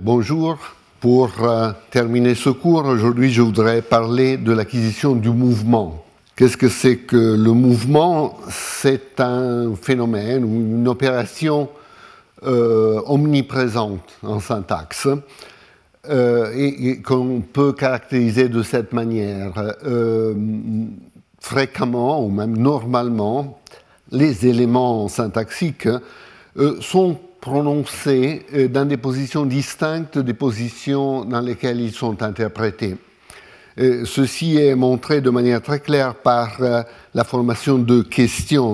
Bonjour. Pour terminer ce cours, aujourd'hui, je voudrais parler de l'acquisition du mouvement. Qu'est-ce que c'est que le mouvement? C'est un phénomène ou une opération omniprésente en syntaxe et qu'on peut caractériser de cette manière. Fréquemment, ou même normalement, les éléments syntaxiques sont prononcés dans des positions distinctes des positions dans lesquelles ils sont interprétés. Ceci est montré de manière très claire par la formation de questions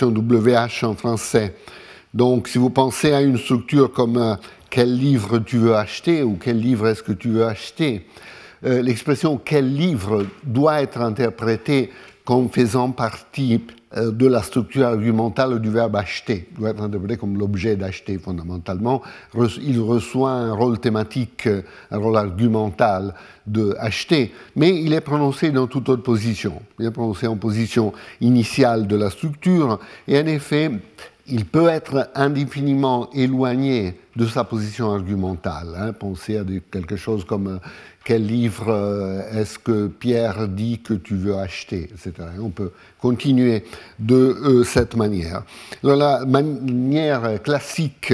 WH en français. Donc, si vous pensez à une structure comme quel livre tu veux acheter ou quel livre est-ce que tu veux acheter, l'expression quel livre doit être interprétée comme faisant partie de la structure argumentale du verbe acheter. Il doit être interprété comme l'objet d'acheter fondamentalement. Il reçoit un rôle thématique, un rôle argumental de acheter, mais il est prononcé dans toute autre position. Il est prononcé en position initiale de la structure, et en effet, il peut être indéfiniment éloigné de sa position argumentale. Pensez à quelque chose comme quel livre est-ce que Pierre dit que tu veux acheter, etc. On peut continuer de cette manière. Alors, la manière classique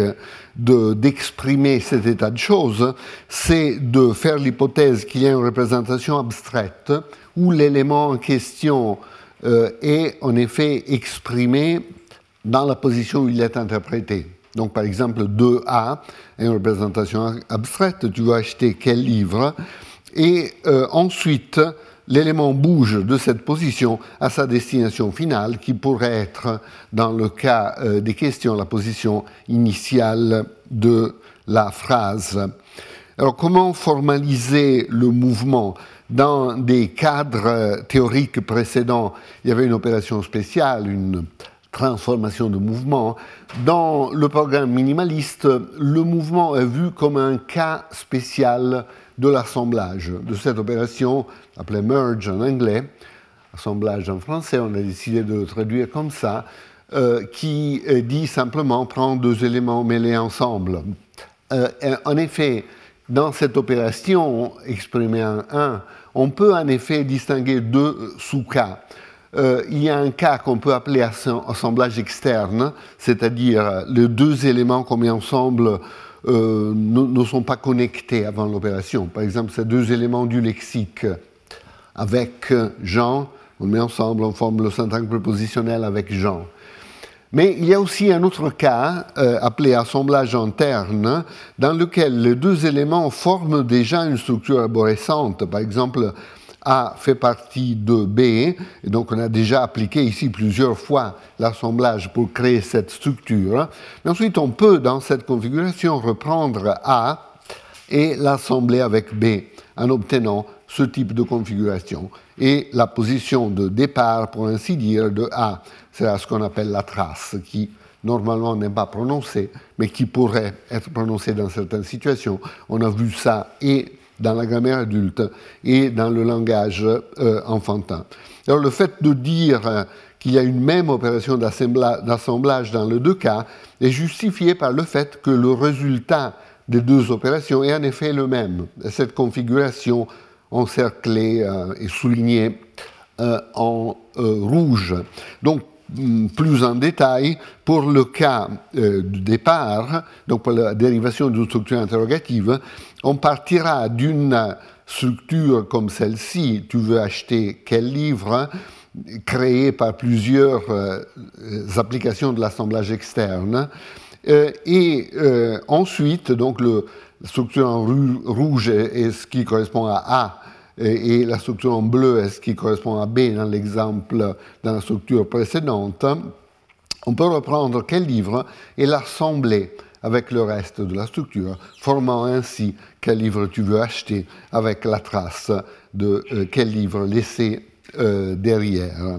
d'exprimer cet état de choses, c'est de faire l'hypothèse qu'il y a une représentation abstraite où l'élément en question est en effet exprimé dans la position où il est interprété. Donc, par exemple, 2A est une représentation abstraite, tu veux acheter quel livre, et ensuite, l'élément bouge de cette position à sa destination finale, qui pourrait être, dans le cas des questions, la position initiale de la phrase. Alors, comment formaliser le mouvement? Dans des cadres théoriques précédents, il y avait une opération spéciale, une transformation de mouvement. Dans le programme minimaliste, le mouvement est vu comme un cas spécial de l'assemblage. De cette opération, appelée merge en anglais, assemblage en français, on a décidé de le traduire comme ça, qui dit simplement prendre deux éléments mêlés ensemble. En effet, dans cette opération exprimée en 1, on peut en effet distinguer deux sous-cas. Il y a un cas qu'on peut appeler assemblage externe, c'est-à-dire les deux éléments qu'on met ensemble ne sont pas connectés avant l'opération. Par exemple, ces deux éléments du lexique avec Jean, on les met ensemble, on forme le syntagme prépositionnel avec Jean. Mais il y a aussi un autre cas, appelé assemblage interne, dans lequel les deux éléments forment déjà une structure arborescente. Par exemple, A fait partie de B, et donc on a déjà appliqué ici plusieurs fois l'assemblage pour créer cette structure. Mais ensuite, on peut, dans cette configuration, reprendre A et l'assembler avec B, en obtenant ce type de configuration. Et la position de départ, pour ainsi dire, de A, c'est ce qu'on appelle la trace, qui normalement n'est pas prononcée, mais qui pourrait être prononcée dans certaines situations. On a vu ça et dans la grammaire adulte et dans le langage enfantin. Alors le fait de dire qu'il y a une même opération d'assemblage dans les deux cas est justifié par le fait que le résultat des deux opérations est en effet le même. Cette configuration encerclée et soulignée en rouge. Donc, plus en détail, pour le cas du départ, donc pour la dérivation d'une structure interrogative, on partira d'une structure comme celle-ci, tu veux acheter quel livre, créée par plusieurs applications de l'assemblage externe, et ensuite, donc la structure en rouge est ce qui correspond à A, et la structure en bleu est ce qui correspond à B dans l'exemple, dans la structure précédente, on peut reprendre quel livre et l'assembler avec le reste de la structure, formant ainsi quel livre tu veux acheter avec la trace de quel livre laisser derrière.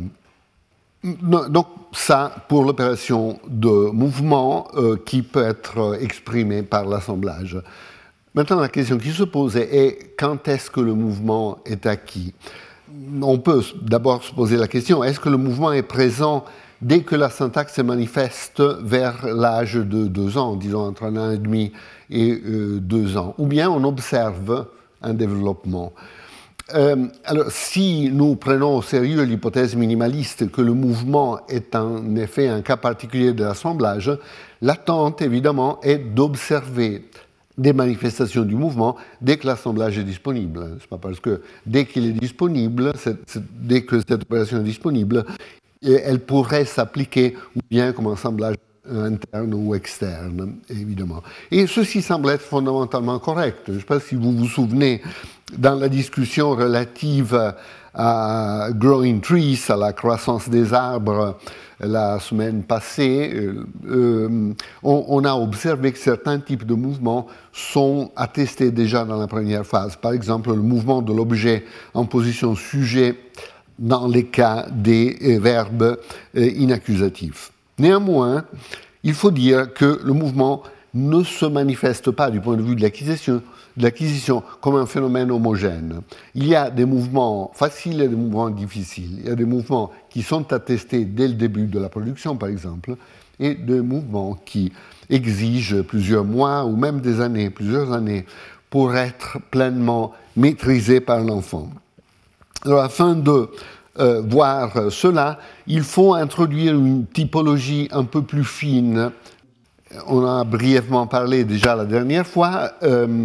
Donc ça pour l'opération de mouvement qui peut être exprimée par l'assemblage. Maintenant, la question qui se pose est quand est-ce que le mouvement est acquis? On peut d'abord se poser la question, est-ce que le mouvement est présent dès que la syntaxe se manifeste vers l'âge de 2 ans, disons entre 1 an et demi et 2 ans, ou bien on observe un développement. Alors, si nous prenons au sérieux l'hypothèse minimaliste que le mouvement est en effet un cas particulier de l'assemblage, l'attente, évidemment, est d'observer des manifestations du mouvement dès que l'assemblage est disponible. C'est pas parce que dès qu'il est disponible, dès que cette opération est disponible, elle pourrait s'appliquer ou bien comme assemblage interne ou externe, évidemment. Et ceci semble être fondamentalement correct. Je ne sais pas si vous vous souvenez, dans la discussion relative à Growing Trees, à la croissance des arbres, la semaine passée, on a observé que certains types de mouvements sont attestés déjà dans la première phase. Par exemple, le mouvement de l'objet en position sujet dans les cas des verbes inaccusatifs. Néanmoins, il faut dire que le mouvement ne se manifeste pas du point de vue de l'acquisition comme un phénomène homogène. Il y a des mouvements faciles et des mouvements difficiles. Il y a des mouvements qui sont attestés dès le début de la production, par exemple, et des mouvements qui exigent plusieurs mois ou même des années, plusieurs années, pour être pleinement maîtrisés par l'enfant. Alors, afin de voir cela, il faut introduire une typologie un peu plus fine. On en a brièvement parlé déjà la dernière fois.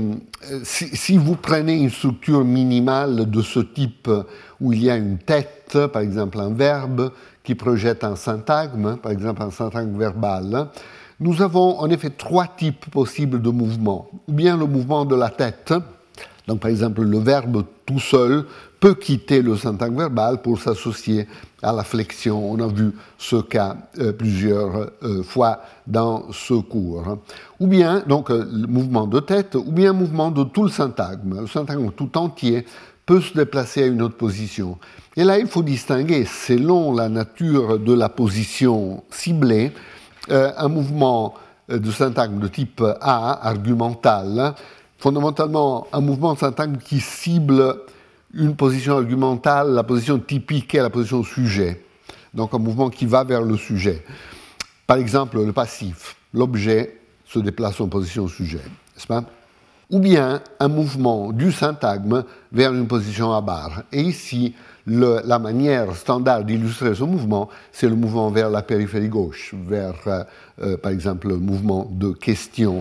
Si vous prenez une structure minimale de ce type où il y a une tête, par exemple un verbe qui projette un syntagme, par exemple un syntagme verbal, nous avons en effet 3 types possibles de mouvements. Ou bien le mouvement de la tête, donc par exemple le verbe tout seul peut quitter le syntagme verbal pour s'associer à la flexion. On a vu ce cas plusieurs fois dans ce cours. Ou bien, donc, le mouvement de tête, ou bien un mouvement de tout le syntagme. Le syntagme tout entier peut se déplacer à une autre position. Et là, il faut distinguer, selon la nature de la position ciblée, un mouvement de syntagme de type A, argumental, fondamentalement un mouvement de syntagme qui cible une position argumentale, la position typique est la position sujet. Donc un mouvement qui va vers le sujet. Par exemple, le passif, l'objet se déplace en position sujet, n'est-ce pas ? Ou bien un mouvement du syntagme vers une position à barre. Et ici, la manière standard d'illustrer ce mouvement, c'est le mouvement vers la périphérie gauche, vers, par exemple, le mouvement de question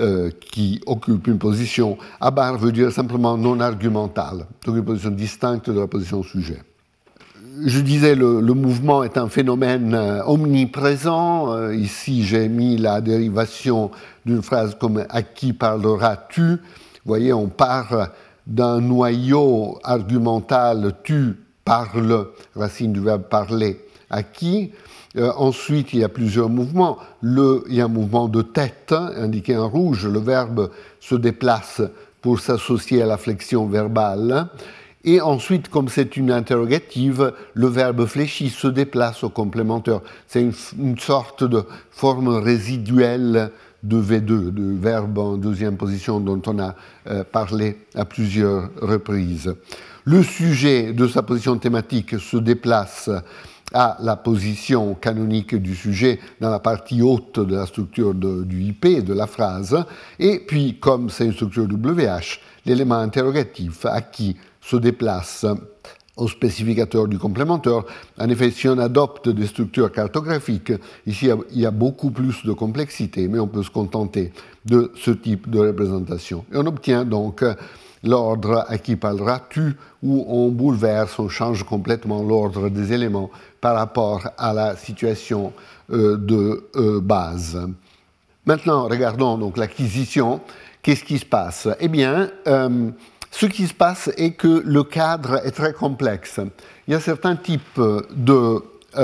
qui occupe une position à barre veut dire simplement non argumentale, donc une position distincte de la position sujet. Je disais, le mouvement est un phénomène omniprésent. Ici, j'ai mis la dérivation d'une phrase comme « à qui parleras-tu » Vous voyez, on part d'un noyau argumental « tu parles », racine du verbe « parler », « à qui ». Ensuite, il y a plusieurs mouvements. Il y a un mouvement de tête, indiqué en rouge. Le verbe se déplace pour s'associer à la flexion verbale. Et ensuite, comme c'est une interrogative, le verbe fléchi se déplace au complémentaire. C'est une sorte de forme résiduelle de V2, de verbe en deuxième position dont on a parlé à plusieurs reprises. Le sujet de sa position thématique se déplace à la position canonique du sujet dans la partie haute de la structure du IP, de la phrase. Et puis, comme c'est une structure WH, l'élément interrogatif à qui se déplace au spécificateur du complémentaire. En effet, si on adopte des structures cartographiques, ici il y a beaucoup plus de complexité, mais on peut se contenter de ce type de représentation. Et on obtient donc l'ordre à qui parleras-tu, où on bouleverse, on change complètement l'ordre des éléments par rapport à la situation de base. Maintenant, regardons donc l'acquisition. Qu'est-ce qui se passe ? Eh bien, ce qui se passe est que le cadre est très complexe. Il y a certains types de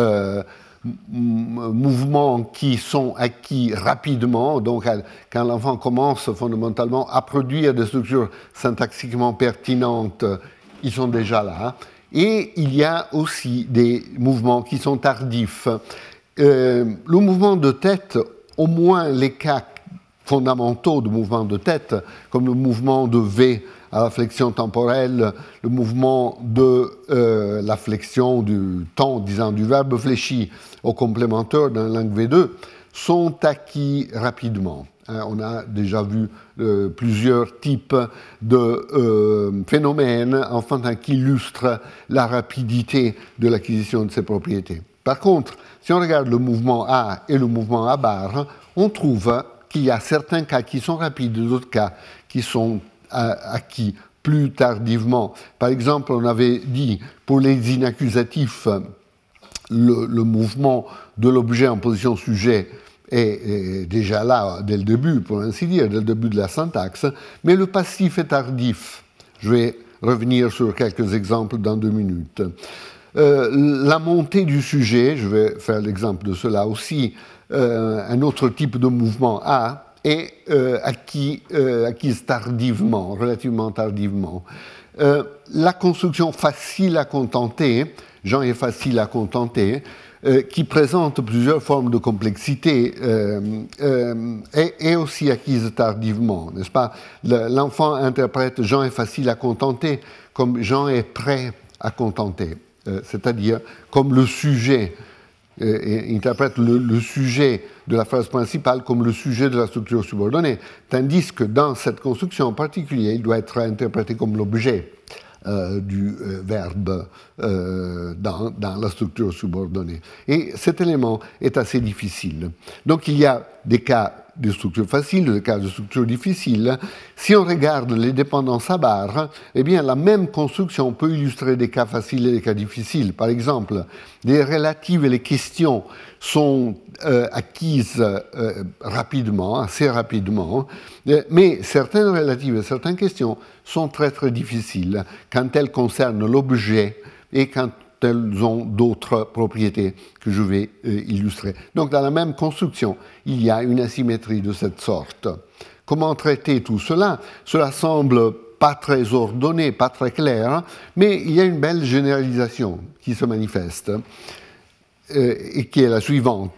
mouvements qui sont acquis rapidement, donc quand l'enfant commence fondamentalement à produire des structures syntaxiquement pertinentes, ils sont déjà là. Et il y a aussi des mouvements qui sont tardifs. Le mouvement de tête, au moins les cas fondamentaux de mouvement de tête, comme le mouvement de V à la flexion temporelle, le mouvement de la flexion du temps, disons, du verbe fléchi au complémentaire dans la langue V2, sont acquis rapidement. On a déjà vu plusieurs types de phénomènes enfin, qui illustrent la rapidité de l'acquisition de ces propriétés. Par contre, si on regarde le mouvement A et le mouvement A bar, on trouve qu'il y a certains cas qui sont rapides, d'autres cas qui sont acquis plus tardivement. Par exemple, on avait dit pour les inaccusatifs, le mouvement de l'objet en position sujet est déjà là dès le début, pour ainsi dire, dès le début de la syntaxe, mais le passif est tardif. Je vais revenir sur quelques exemples dans 2 minutes. La montée du sujet, je vais faire l'exemple de cela aussi, un autre type de mouvement A, est acquise tardivement, relativement tardivement. La construction facile à contenter, Jean est facile à contenter, qui présente plusieurs formes de complexité, est aussi acquise tardivement, n'est-ce pas? L'enfant interprète Jean est facile à contenter comme Jean est prêt à contenter, c'est-à-dire comme le sujet, interprète le sujet de la phrase principale comme le sujet de la structure subordonnée, tandis que dans cette construction en particulier, il doit être interprété comme l'objet du verbe dans la structure subordonnée. Et cet élément est assez difficile. Donc il y a des cas de structure facile, des cas de structure difficile. Si on regarde les dépendances à barre, eh bien la même construction peut illustrer des cas faciles et des cas difficiles. Par exemple, les relatives et les questions sont acquises rapidement, assez rapidement, mais certaines relatives et certaines questions sont très très difficiles quand elles concernent l'objet et quand elles ont d'autres propriétés que je vais illustrer. Donc dans la même construction, il y a une asymétrie de cette sorte. Comment traiter tout cela? Cela semble pas très ordonné, pas très clair, mais il y a une belle généralisation qui se manifeste et qui est la suivante.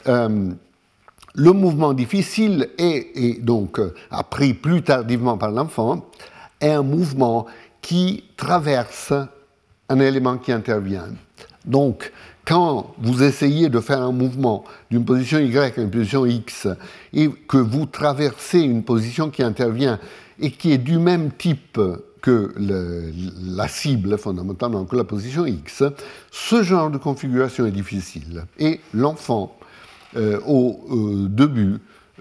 Le mouvement difficile est donc appris plus tardivement par l'enfant, est un mouvement qui traverse un élément qui intervient. Donc, quand vous essayez de faire un mouvement d'une position Y à une position X et que vous traversez une position qui intervient et qui est du même type que la cible, fondamentalement, que la position X, ce genre de configuration est difficile. Et l'enfant, au début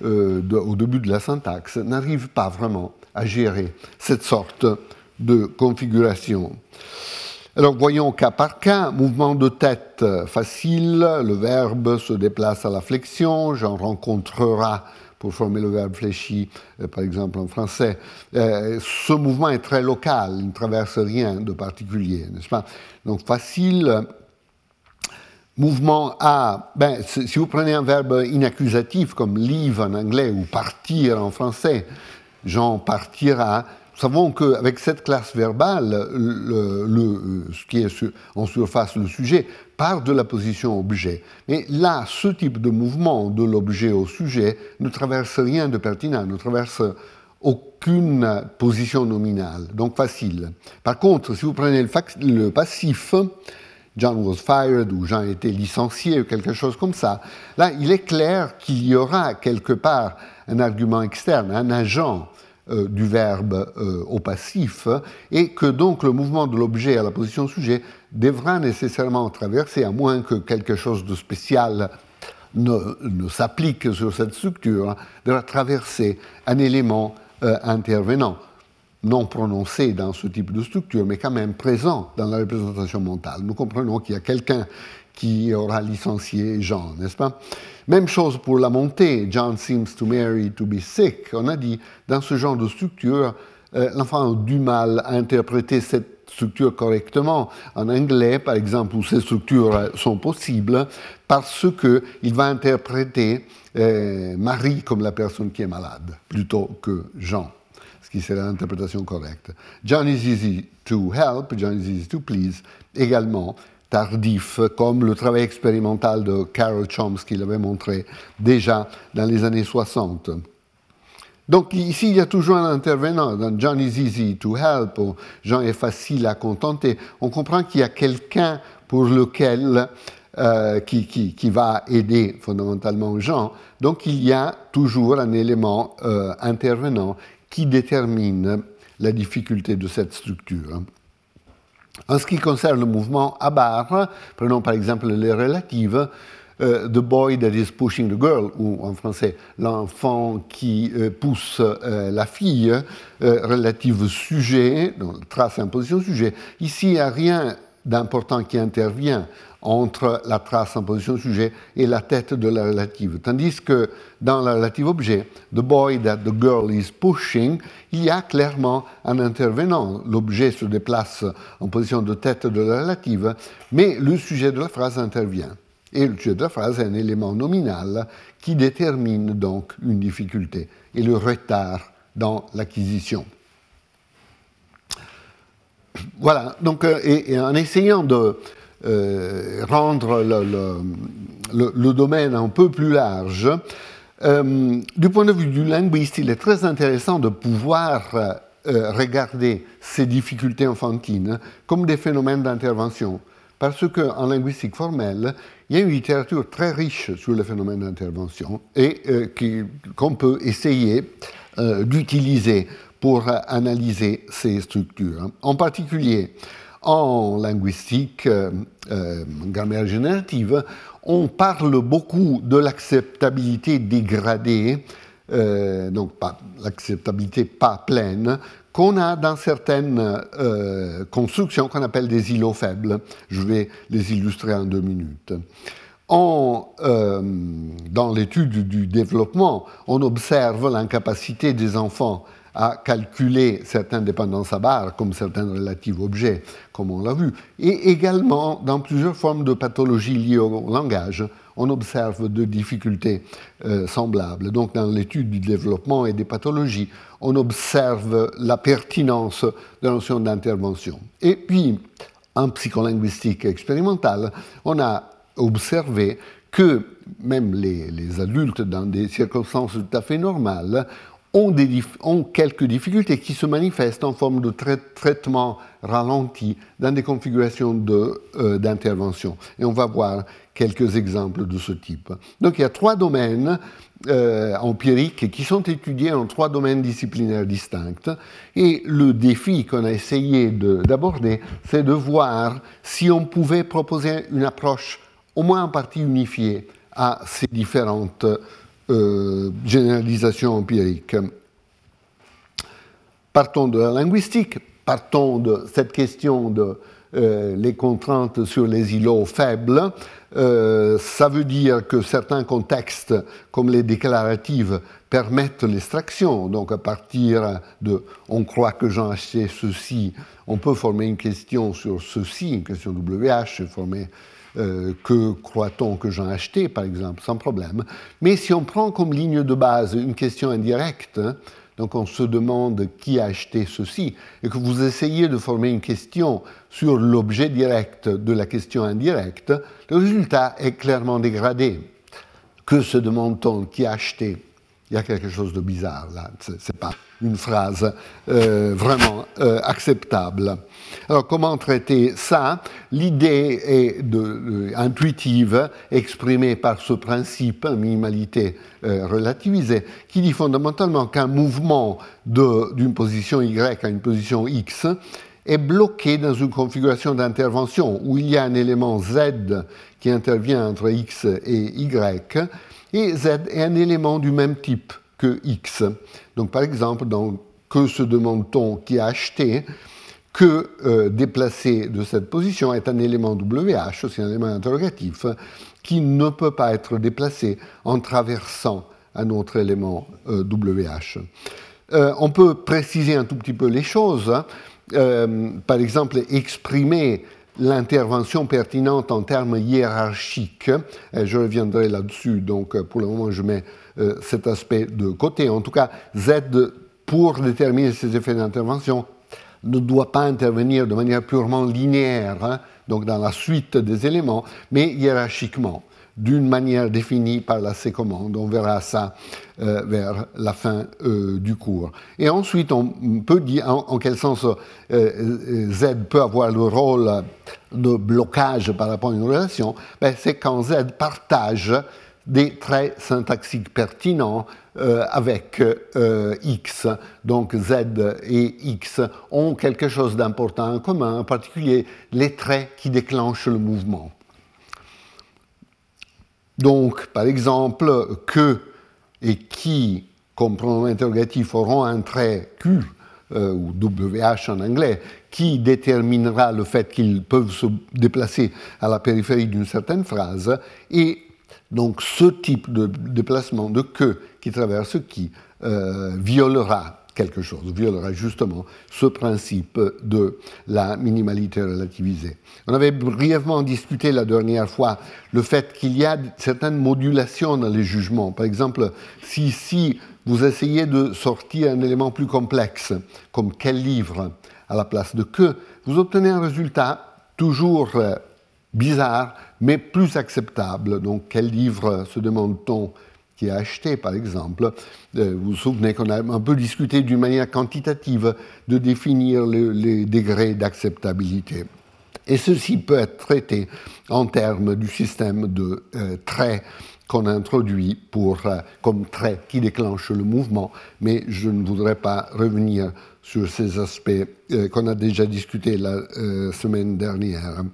de la syntaxe, n'arrive pas vraiment à gérer cette sorte de configuration. Alors voyons cas par cas, mouvement de tête facile, le verbe se déplace à la flexion, j'en rencontrera pour former le verbe fléchi, par exemple en français. Ce mouvement est très local, il ne traverse rien de particulier, n'est-ce pas? Donc facile. Mouvement A, si vous prenez un verbe inaccusatif comme leave en anglais ou partir en français, Jean partira. Nous savons qu'avec cette classe verbale, ce qui est en surface le sujet, part de la position objet. Mais là, ce type de mouvement de l'objet au sujet ne traverse rien de pertinent, ne traverse aucune position nominale, donc facile. Par contre, si vous prenez le passif, John was fired ou Jean a été licencié ou quelque chose comme ça, là, il est clair qu'il y aura quelque part un argument externe, un agent du verbe au passif, et que donc le mouvement de l'objet à la position sujet devra nécessairement traverser, à moins que quelque chose de spécial ne s'applique sur cette structure, devra traverser un élément intervenant, non prononcé dans ce type de structure, mais quand même présent dans la représentation mentale. Nous comprenons qu'il y a quelqu'un qui aura licencié Jean, n'est-ce pas? Même chose pour la montée. John seems to Mary to be sick. On a dit, dans ce genre de structure, l'enfant a du mal à interpréter cette structure correctement. En anglais, par exemple, où ces structures sont possibles, parce qu'il va interpréter Marie comme la personne qui est malade, plutôt que Jean, ce qui serait l'interprétation correcte. John is easy to help, John is easy to please, également tardif, comme le travail expérimental de Carol Chomsky l'avait montré déjà dans les années 60. Donc ici, il y a toujours un intervenant. Dans John is easy to help, ou Jean est facile à contenter. On comprend qu'il y a quelqu'un pour lequel qui va aider fondamentalement Jean. Donc il y a toujours un élément intervenant qui détermine la difficulté de cette structure. En ce qui concerne le mouvement à barre, prenons par exemple les relatives, the boy that is pushing the girl, ou en français, l'enfant qui pousse la fille, relative sujet, donc trace imposition sujet. Ici, il n'y a rien d'important qui intervient entre la trace en position sujet et la tête de la relative. Tandis que dans la relative objet, the boy that the girl is pushing, il y a clairement un intervenant. L'objet se déplace en position de tête de la relative, mais le sujet de la phrase intervient. Et le sujet de la phrase est un élément nominal qui détermine donc une difficulté et le retard dans l'acquisition. Voilà, donc, et en essayant de rendre le domaine un peu plus large, du point de vue du linguiste, il est très intéressant de pouvoir regarder ces difficultés enfantines comme des phénomènes d'intervention. Parce qu'en linguistique formelle, il y a une littérature très riche sur le phénomène d'intervention et qu'on peut essayer d'utiliser pour analyser ces structures. En particulier, en linguistique, grammaire générative, on parle beaucoup de l'acceptabilité dégradée, donc pas l'acceptabilité pas pleine, qu'on a dans certaines constructions qu'on appelle des îlots faibles. Je vais les illustrer en 2 minutes. Dans l'étude du développement, on observe l'incapacité des enfants à calculer certaines dépendances à barre, comme certaines relatives objets, comme on l'a vu. Et également, dans plusieurs formes de pathologies liées au langage, on observe de difficultés semblables. Donc, dans l'étude du développement et des pathologies, on observe la pertinence de la notion d'intervention. Et puis, en psycholinguistique expérimentale, on a observé que même les adultes, dans des circonstances tout à fait normales, ont quelques difficultés qui se manifestent en forme de traitement ralenti dans des configurations d'intervention. Et on va voir quelques exemples de ce type. Donc il y a 3 domaines empiriques qui sont étudiés en 3 domaines disciplinaires distincts. Et le défi qu'on a essayé d'aborder, c'est de voir si on pouvait proposer une approche au moins en partie unifiée à ces différentes généralisation empirique. Partons de la linguistique, partons de cette question de les contraintes sur les îlots faibles. Ça veut dire que certains contextes, comme les déclaratives, permettent l'extraction. Donc à partir de « on croit que Jean acheté ceci », on peut former une question sur ceci, une question WH, former que croit-on que Jean a acheté, par exemple, sans problème. Mais si on prend comme ligne de base une question indirecte, donc on se demande qui a acheté ceci, et que vous essayez de former une question sur l'objet direct de la question indirecte, le résultat est clairement dégradé. Que se demande-t-on qui a acheté ? Il y a quelque chose de bizarre là, ce n'est pas une phrase vraiment acceptable. Alors comment traiter ça ? L'idée est intuitive, exprimée par ce principe, minimalité relativisée, qui dit fondamentalement qu'un mouvement d'une position Y à une position X est bloqué dans une configuration d'intervention où il y a un élément Z qui intervient entre X et Y, et Z est un élément du même type que X. Donc par exemple, dans « Que se demande-t-on qui a acheté ?» que déplacer de cette position est un élément WH, c'est un élément interrogatif, qui ne peut pas être déplacé en traversant un autre élément WH. On peut préciser un tout petit peu les choses, par exemple, exprimer l'intervention pertinente en termes hiérarchiques. Je reviendrai là-dessus, donc pour le moment je mets cet aspect de côté. En tout cas, Z, pour déterminer ces effets d'intervention, ne doit pas intervenir de manière purement linéaire, donc dans la suite des éléments, mais hiérarchiquement. d'une manière définie par la C-commande. On verra ça vers la fin du cours. Et ensuite, on peut dire en quel sens Z peut avoir le rôle de blocage par rapport à une relation. C'est quand Z partage des traits syntaxiques pertinents avec X. Donc Z et X ont quelque chose d'important en commun, en particulier les traits qui déclenchent le mouvement. Donc, par exemple, que et qui, comme pronom interrogatif, auront un trait Q, ou WH en anglais, qui déterminera le fait qu'ils peuvent se déplacer à la périphérie d'une certaine phrase, et donc ce type de déplacement de que qui traverse qui violera quelque chose, violera justement ce principe de la minimalité relativisée. On avait brièvement discuté la dernière fois le fait qu'il y a certaines modulations dans les jugements. Par exemple, si vous essayez de sortir un élément plus complexe, comme quel livre à la place de que, vous obtenez un résultat toujours bizarre, mais plus acceptable. Donc, quel livre se demande-t-on qui a acheté, par exemple? Vous vous souvenez qu'on a un peu discuté d'une manière quantitative de définir les degrés d'acceptabilité. Et ceci peut être traité en termes du système de traits qu'on introduit comme traits qui déclenchent le mouvement, mais je ne voudrais pas revenir sur ces aspects qu'on a déjà discutés la semaine dernière.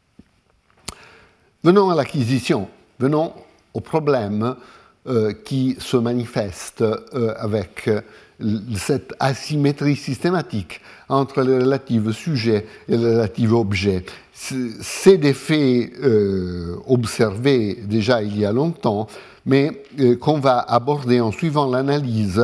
Venons à l'acquisition, venons au problème qui se manifeste avec cette asymétrie systématique entre les relatifs sujets et les relatifs objets. C'est des faits observés déjà il y a longtemps, mais qu'on va aborder en suivant l'analyse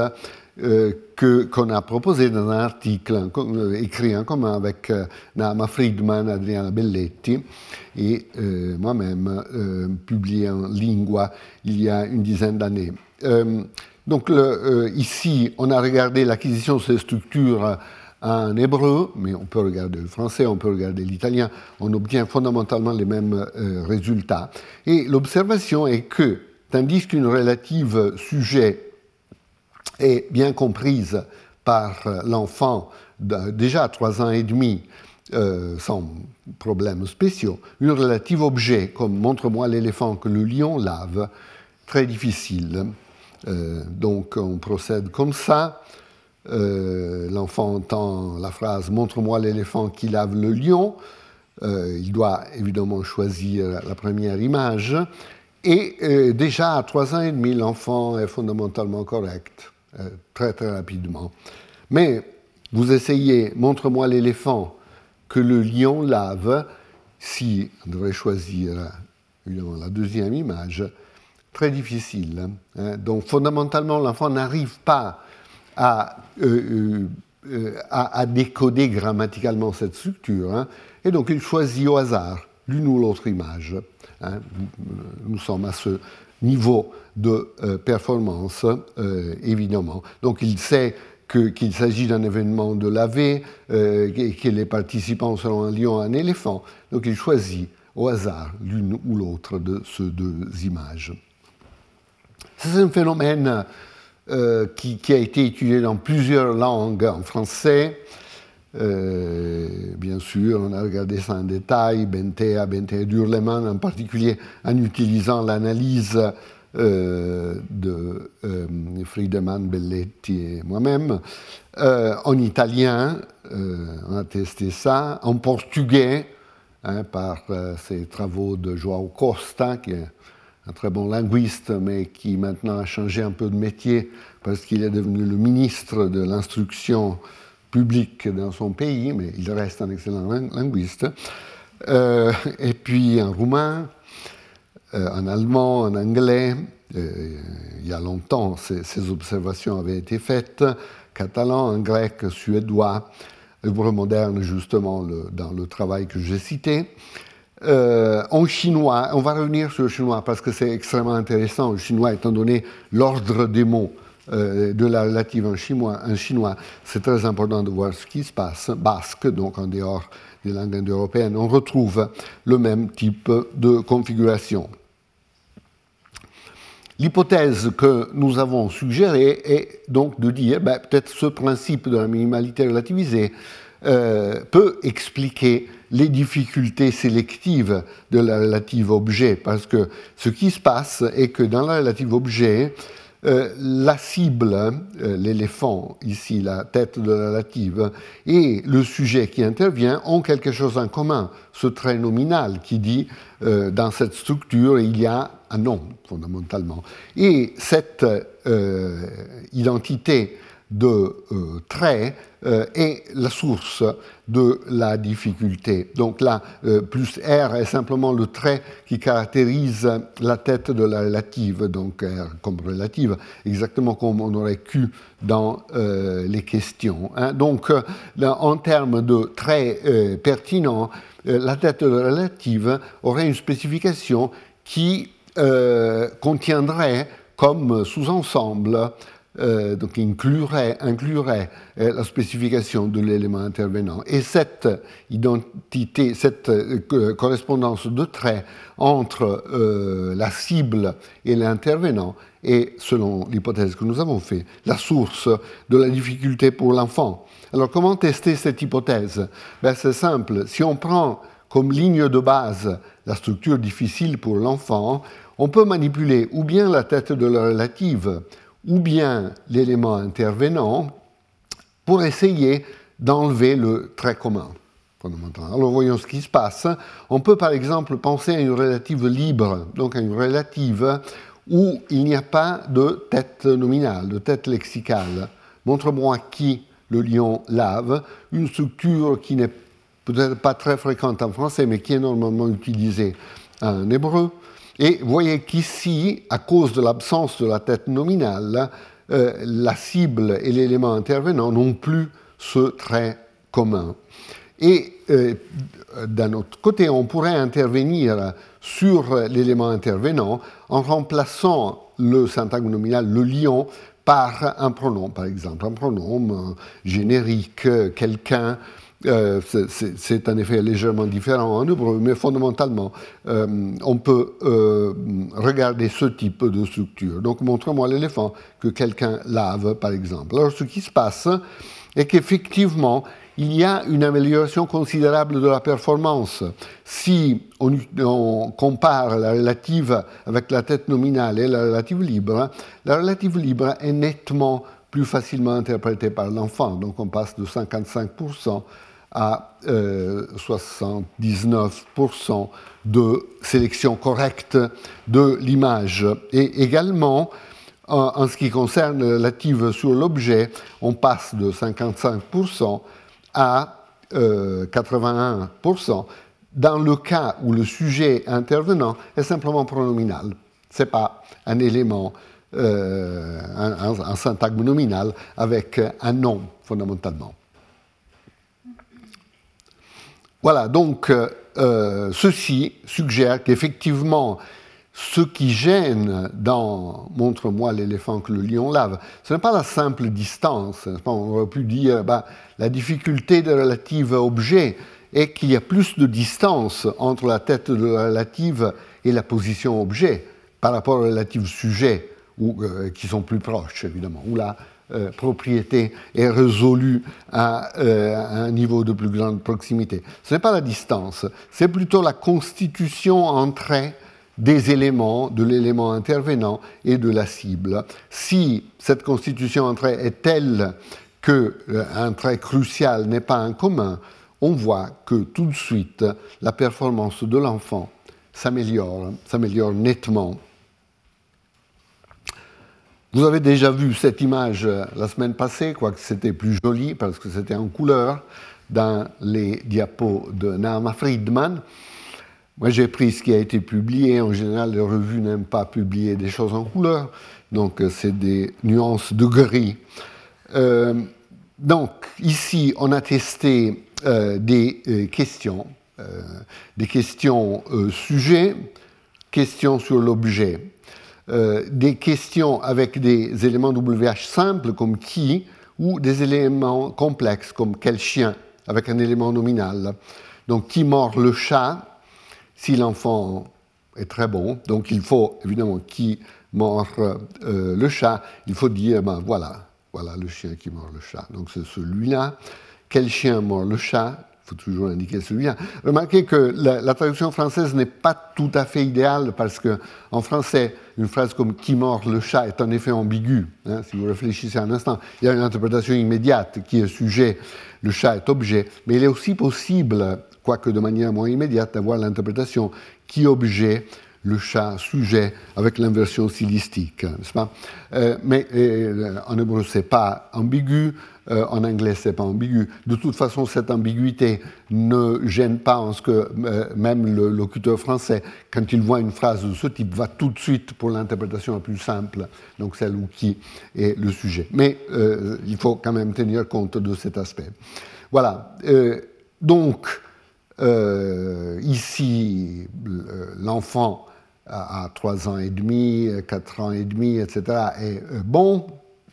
qu'on a proposée dans un article écrit en commun avec Naama Friedman, Adriana Belletti et moi-même, publié en Lingua il y a une dizaine d'années. Donc ici, on a regardé l'acquisition de ces structures en hébreu, mais on peut regarder le français, on peut regarder l'italien, on obtient fondamentalement les mêmes résultats. Et l'observation est que, tandis qu'une relative sujet est bien comprise par l'enfant déjà à 3 ans et demi, sans problèmes spéciaux, une relative objet, comme « montre-moi l'éléphant que le lion lave », très difficile. Donc on procède comme ça. L'enfant entend la phrase « montre-moi l'éléphant qui lave le lion ». Il doit évidemment choisir la première image. Et déjà à 3 ans et demi, l'enfant est fondamentalement correct, très très rapidement. Mais vous essayez « montre-moi l'éléphant que le lion lave », si on devrait choisir évidemment la deuxième image, très difficile. Donc fondamentalement, l'enfant n'arrive pas à décoder grammaticalement cette structure, et donc il choisit au hasard l'une ou l'autre image. Nous sommes à ce niveau de performance, évidemment. Donc il sait qu'il s'agit d'un événement de laver, et que les participants seront un lion et un éléphant. Donc il choisit au hasard l'une ou l'autre de ces deux images. C'est un phénomène qui a été étudié dans plusieurs langues en français. Bien sûr, on a regardé ça en détail, Bentea Durleman en particulier, en utilisant l'analyse de Friedemann, Belletti et moi-même. En italien, on a testé ça. En portugais, par ces travaux de João Costa, qui est un très bon linguiste, mais qui maintenant a changé un peu de métier parce qu'il est devenu le ministre de l'instruction publique dans son pays, mais il reste un excellent linguiste. Et puis en roumain, en allemand, en anglais, il y a longtemps, ces observations avaient été faites, catalan, en grec, suédois, hébreu moderne, justement, dans le travail que j'ai cité. En chinois, on va revenir sur le chinois parce que c'est extrêmement intéressant, le chinois étant donné l'ordre des mots de la relative en chinois, c'est très important de voir ce qui se passe. Basque, donc en dehors des langues indo-européennes, on retrouve le même type de configuration. l'hypothèse que nous avons suggérée est donc de dire peut-être ce principe de la minimalité relativisée peut expliquer les difficultés sélectives de la relative objet, parce que ce qui se passe est que dans la relative objet, la cible, l'éléphant, ici la tête de la relative, et le sujet qui intervient ont quelque chose en commun, ce trait nominal qui dit dans cette structure il y a un nom, fondamentalement. Et cette identité de trait est la source de la difficulté. Donc là, plus R est simplement le trait qui caractérise la tête de la relative, donc R comme relative, exactement comme on aurait Q dans les questions. Hein. Donc, là, en termes de traits pertinents, la tête de la relative aurait une spécification qui contiendrait comme sous-ensemble donc inclurait la spécification de l'élément intervenant. Et cette identité, cette correspondance de traits entre la cible et l'intervenant est, selon l'hypothèse que nous avons faite, la source de la difficulté pour l'enfant. Alors, comment tester cette hypothèse? C'est simple. Si on prend comme ligne de base la structure difficile pour l'enfant, on peut manipuler ou bien la tête de la relative, ou bien l'élément intervenant, pour essayer d'enlever le trait commun fondamental. Alors voyons ce qui se passe. On peut par exemple penser à une relative libre, donc à une relative où il n'y a pas de tête nominale, de tête lexicale. Montre-moi qui le lion lave, une structure qui n'est peut-être pas très fréquente en français, mais qui est normalement utilisée en hébreu. Et vous voyez qu'ici, à cause de l'absence de la tête nominale, la cible et l'élément intervenant n'ont plus ce trait commun. Et d'un autre côté, on pourrait intervenir sur l'élément intervenant en remplaçant le syntagme nominal, le lion, par un pronom, par exemple. Un pronom générique, quelqu'un. C'est en effet légèrement différent en hébreu, mais fondamentalement, on peut regarder ce type de structure. Donc, montre-moi l'éléphant que quelqu'un lave, par exemple. Alors, ce qui se passe est qu'effectivement, il y a une amélioration considérable de la performance. Si on compare la relative avec la tête nominale et la relative libre est nettement plus facilement interprétée par l'enfant. Donc, on passe de 55% à 79% de sélection correcte de l'image. Et également, en ce qui concerne la relative sur l'objet, on passe de 55% à 81% dans le cas où le sujet intervenant est simplement pronominal. Ce n'est pas un élément, un syntagme nominal avec un nom, fondamentalement. Voilà, donc ceci suggère qu'effectivement, ce qui gêne dans « Montre-moi l'éléphant que le lion lave », ce n'est pas la simple distance. On aurait pu dire la difficulté de relative objet est qu'il y a plus de distance entre la tête de la relative et la position objet par rapport au relative sujet, qui sont plus proches, évidemment, où la propriété est résolue à un niveau de plus grande proximité. Ce n'est pas la distance, c'est plutôt la constitution en traits des éléments, de l'élément intervenant et de la cible. Si cette constitution en traits est telle qu'un trait crucial n'est pas en commun, on voit que tout de suite, la performance de l'enfant s'améliore nettement. Vous avez déjà vu cette image la semaine passée, quoique c'était plus joli parce que c'était en couleur dans les diapos de Naama Friedman. Moi, j'ai pris ce qui a été publié. En général, les revues n'aiment pas publier des choses en couleur, donc c'est des nuances de gris. Donc, ici, on a testé des questions sujets, questions sur l'objet. Des questions avec des éléments WH simples comme qui, ou des éléments complexes comme quel chien, avec un élément nominal. Donc, qui mord le chat, si l'enfant est très bon. Donc, il faut évidemment qui mord le chat, il faut dire, ben voilà le chien qui mord le chat. Donc c'est celui-là. Quel chien mord le chat? Il faut toujours indiquer celui-là. Remarquez que la traduction française n'est pas tout à fait idéale parce qu'en français, une phrase comme « qui mord le chat » est en effet ambiguë. Hein, si vous réfléchissez un instant, il y a une interprétation immédiate qui est sujet, le chat est objet, mais il est aussi possible, quoique de manière moins immédiate, d'avoir l'interprétation qui objet, le chat sujet, avec l'inversion stylistique, n'est-ce pas? Mais en hébreu, ce n'est pas ambigu. En anglais, ce n'est pas ambigu. De toute façon, cette ambiguïté ne gêne pas en ce que même le locuteur français, quand il voit une phrase de ce type, va tout de suite pour l'interprétation la plus simple, donc celle où qui est le sujet. Mais il faut quand même tenir compte de cet aspect. Voilà. Donc, ici, l'enfant à 3 ans et demi, 4 ans et demi, etc., est bon.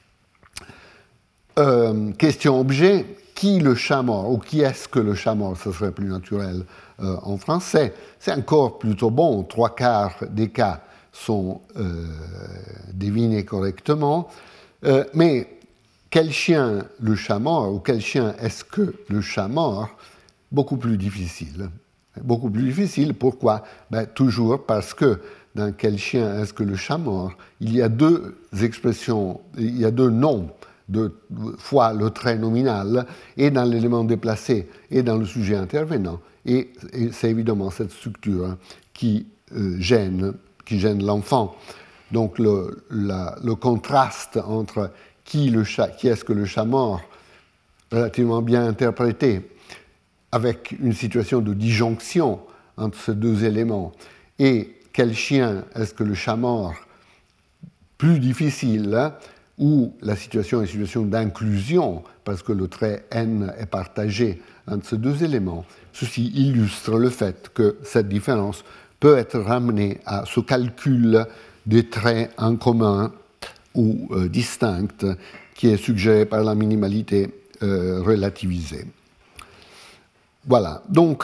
Question objet, qui le chat mord, ou qui est-ce que le chat mord, ce serait plus naturel en français. C'est encore plutôt bon, 3/4 des cas sont devinés correctement, mais quel chien le chat mord, ou quel chien est-ce que le chat mord, beaucoup plus difficile. Beaucoup plus difficile, pourquoi? Toujours parce que dans quel chien est-ce que le chat mord, il y a deux expressions, il y a deux noms, fois le trait nominal, et dans l'élément déplacé, et dans le sujet intervenant. Et c'est évidemment cette structure qui gêne l'enfant. Donc le contraste entre qui est-ce que le chat mord, relativement bien interprété, avec une situation de disjonction entre ces deux éléments, et quel chien est-ce que le chat mord, plus difficile, hein, où la situation est une situation d'inclusion, parce que le trait N est partagé entre ces deux éléments. Ceci illustre le fait que cette différence peut être ramenée à ce calcul des traits en commun ou distincts qui est suggéré par la minimalité relativisée. Voilà. Donc,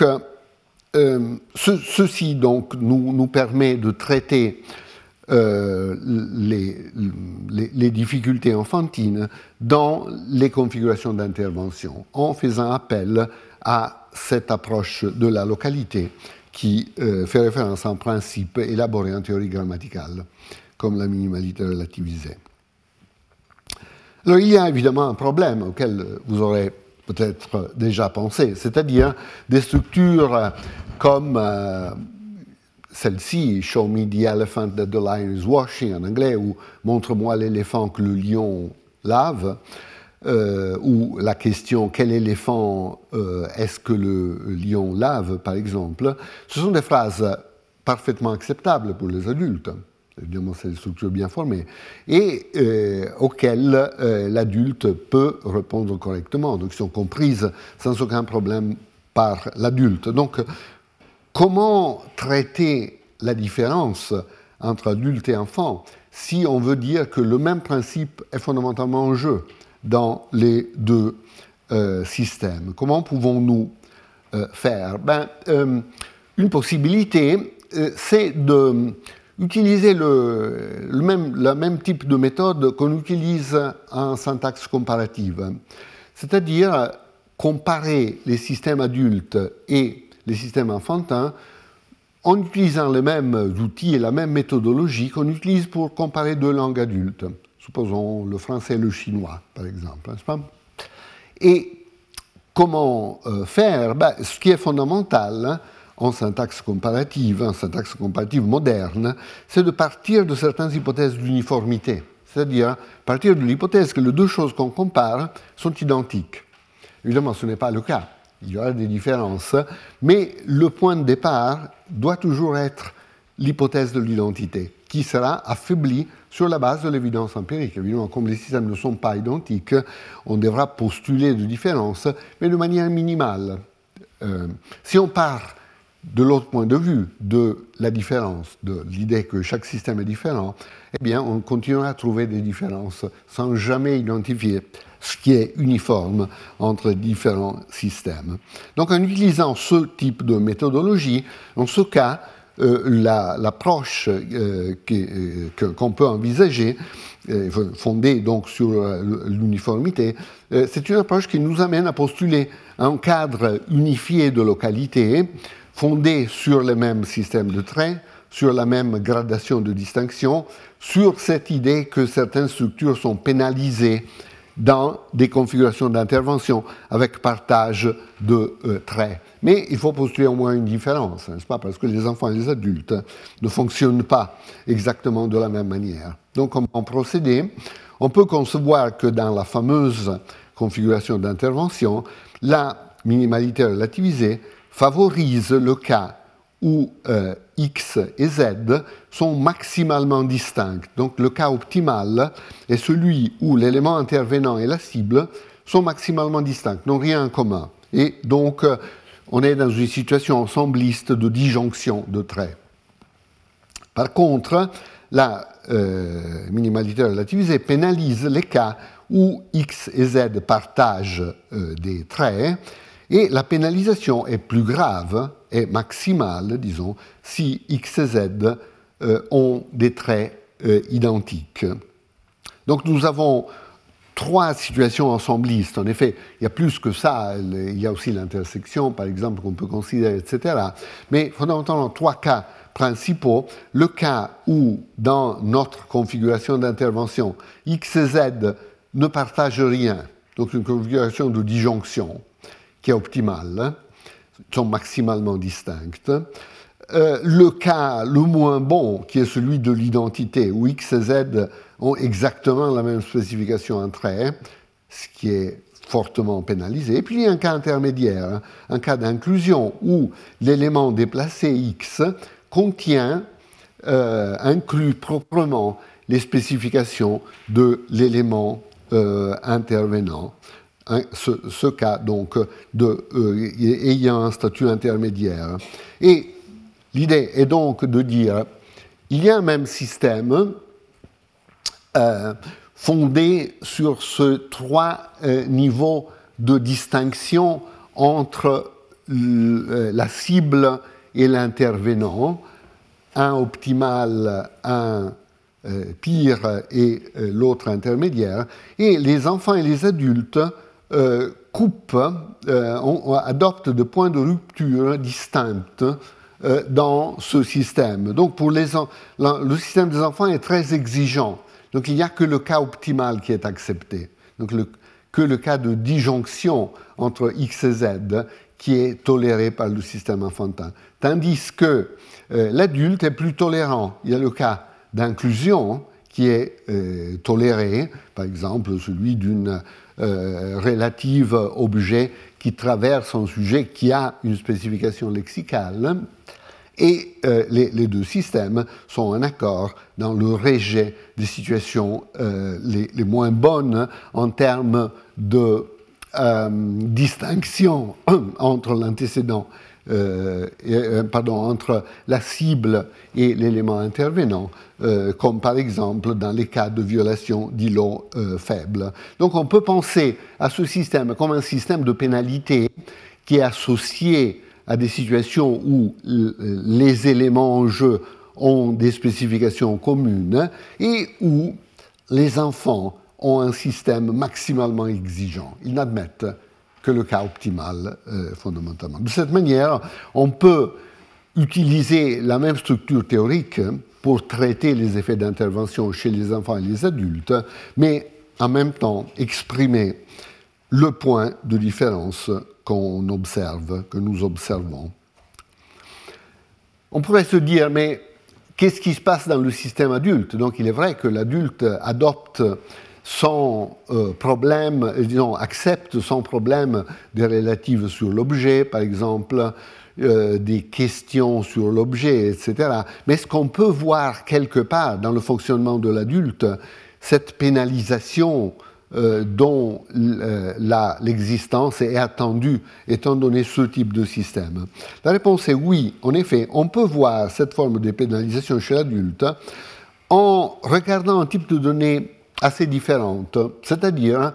ceci donc, nous permet de traiter les difficultés enfantines dans les configurations d'intervention, en faisant appel à cette approche de la localité qui fait référence à un principe élaboré en théorie grammaticale, comme la minimalité relativisée. Alors, il y a évidemment un problème auquel vous aurez peut-être déjà pensé, c'est-à-dire des structures comme celle-ci, « Show me the elephant that the lion is washing » en anglais, ou « Montre-moi l'éléphant que le lion lave », ou la question « Quel éléphant est-ce que le lion lave ?» par exemple. Ce sont des phrases parfaitement acceptables pour les adultes. Évidemment, c'est des structures bien formées, et auxquelles l'adulte peut répondre correctement, donc ils sont comprises sans aucun problème par l'adulte. Donc, comment traiter la différence entre adulte et enfant si on veut dire que le même principe est fondamentalement en jeu dans les deux systèmes? Comment pouvons-nous faire? Une possibilité, c'est d'utiliser le même type de méthode qu'on utilise en syntaxe comparative, c'est-à-dire comparer les systèmes adultes et les systèmes enfantins en utilisant les mêmes outils et la même méthodologie qu'on utilise pour comparer deux langues adultes. Supposons le français et le chinois, par exemple. N'est-ce pas? Et comment faire? Ce qui est fondamental en syntaxe comparative moderne, c'est de partir de certaines hypothèses d'uniformité. C'est-à-dire partir de l'hypothèse que les deux choses qu'on compare sont identiques. Évidemment, ce n'est pas le cas. Il y aura des différences, mais le point de départ doit toujours être l'hypothèse de l'identité, qui sera affaiblie sur la base de l'évidence empirique. Évidemment, comme les systèmes ne sont pas identiques, on devra postuler de différences, mais de manière minimale. Si on part de l'autre point de vue, de la différence, de l'idée que chaque système est différent, eh bien, on continuera à trouver des différences sans jamais identifier ce qui est uniforme entre différents systèmes. Donc, en utilisant ce type de méthodologie, dans ce cas, l'approche qu'on peut envisager, fondée donc sur l'uniformité, c'est une approche qui nous amène à postuler un cadre unifié de localité, fondé sur le même système de traits, sur la même gradation de distinction, sur cette idée que certaines structures sont pénalisées dans des configurations d'intervention avec partage de traits. Mais il faut postuler au moins une différence, n'est-ce pas, parce que les enfants et les adultes ne fonctionnent pas exactement de la même manière. Donc, en procédé, on peut concevoir que dans la fameuse configuration d'intervention, la minimalité relativisée favorise le cas où X et Z sont maximalement distincts. Donc le cas optimal est celui où l'élément intervenant et la cible sont maximalement distincts, n'ont rien en commun. Et donc on est dans une situation ensembliste de disjonction de traits. Par contre, la minimalité relativisée pénalise les cas où X et Z partagent des traits, et la pénalisation est plus grave, est maximale, disons, si X et Z ont des traits identiques. Donc nous avons trois situations ensemblistes. En effet, il y a plus que ça, il y a aussi l'intersection, par exemple, qu'on peut considérer, etc. Mais fondamentalement, trois cas principaux. Le cas où, dans notre configuration d'intervention, X et Z ne partagent rien, donc une configuration de disjonction, qui est optimale, sont maximalement distinctes. Le cas le moins bon, qui est celui de l'identité, où X et Z ont exactement la même spécification en traits, ce qui est fortement pénalisé. Et puis il y a un cas intermédiaire, un cas d'inclusion, où l'élément déplacé X inclut proprement les spécifications de l'élément intervenant. Ce cas, donc, ayant un statut intermédiaire. Et l'idée est donc de dire il y a un même système fondé sur ces trois niveaux de distinction entre la cible et l'intervenant, un optimal, un pire et l'autre intermédiaire, et les enfants et les adultes adoptent des points de rupture distincts dans ce système. Donc pour le système des enfants est très exigeant. Donc il n'y a que le cas optimal qui est accepté. Donc que le cas de disjonction entre X et Z qui est toléré par le système enfantin. Tandis que l'adulte est plus tolérant. Il y a le cas d'inclusion qui est toléré, par exemple celui d'une relative objet qui traverse un sujet qui a une spécification lexicale, et les deux systèmes sont en accord dans le rejet des situations les moins bonnes en termes de distinction entre l'antécédent, entre la cible et l'élément intervenant, comme par exemple dans les cas de violation d'îlots faibles. Donc on peut penser à ce système comme un système de pénalité qui est associé à des situations où les éléments en jeu ont des spécifications communes et où les enfants ont un système maximalement exigeant. Ils n'admettent que le cas optimal, fondamentalement. De cette manière, on peut utiliser la même structure théorique pour traiter les effets d'intervention chez les enfants et les adultes, mais en même temps exprimer le point de différence qu'on observe, que nous observons. On pourrait se dire, mais qu'est-ce qui se passe dans le système adulte ? Donc il est vrai que l'adulte adopte sans problème, disons, accepte sans problème des relatives sur l'objet, par exemple, des questions sur l'objet, etc. Mais est-ce qu'on peut voir quelque part dans le fonctionnement de l'adulte cette pénalisation dont l'existence est attendue étant donné ce type de système? La réponse est oui. En effet, on peut voir cette forme de pénalisation chez l'adulte en regardant un type de données assez différentes, c'est-à-dire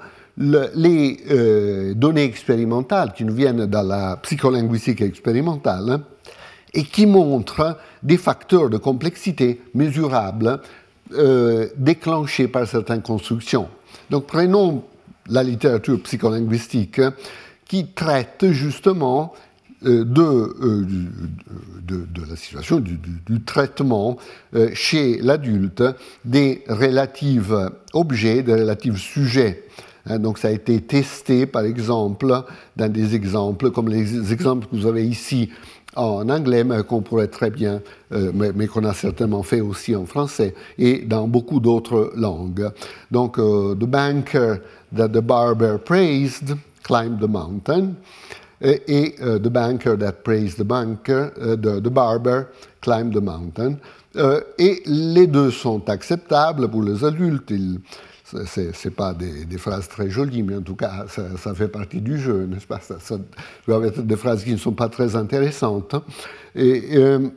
les données expérimentales qui nous viennent de la psycholinguistique expérimentale et qui montre des facteurs de complexité mesurables déclenchés par certaines constructions. Donc prenons la littérature psycholinguistique qui traite justement de la situation du traitement chez l'adulte des relatifs objets, des relatifs sujets. Donc ça a été testé, par exemple, dans des exemples, comme les exemples que vous avez ici en anglais, mais qu'on pourrait très bien, mais qu'on a certainement fait aussi en français, et dans beaucoup d'autres langues. Donc, the banker that the barber praised climbed the mountain, et the banker that praised the barber climbed the mountain. Et les deux sont acceptables pour les adultes. C'est pas des phrases très jolies, mais en tout cas, ça fait partie du jeu, n'est-ce pas? Ça doivent être des phrases qui ne sont pas très intéressantes. Mais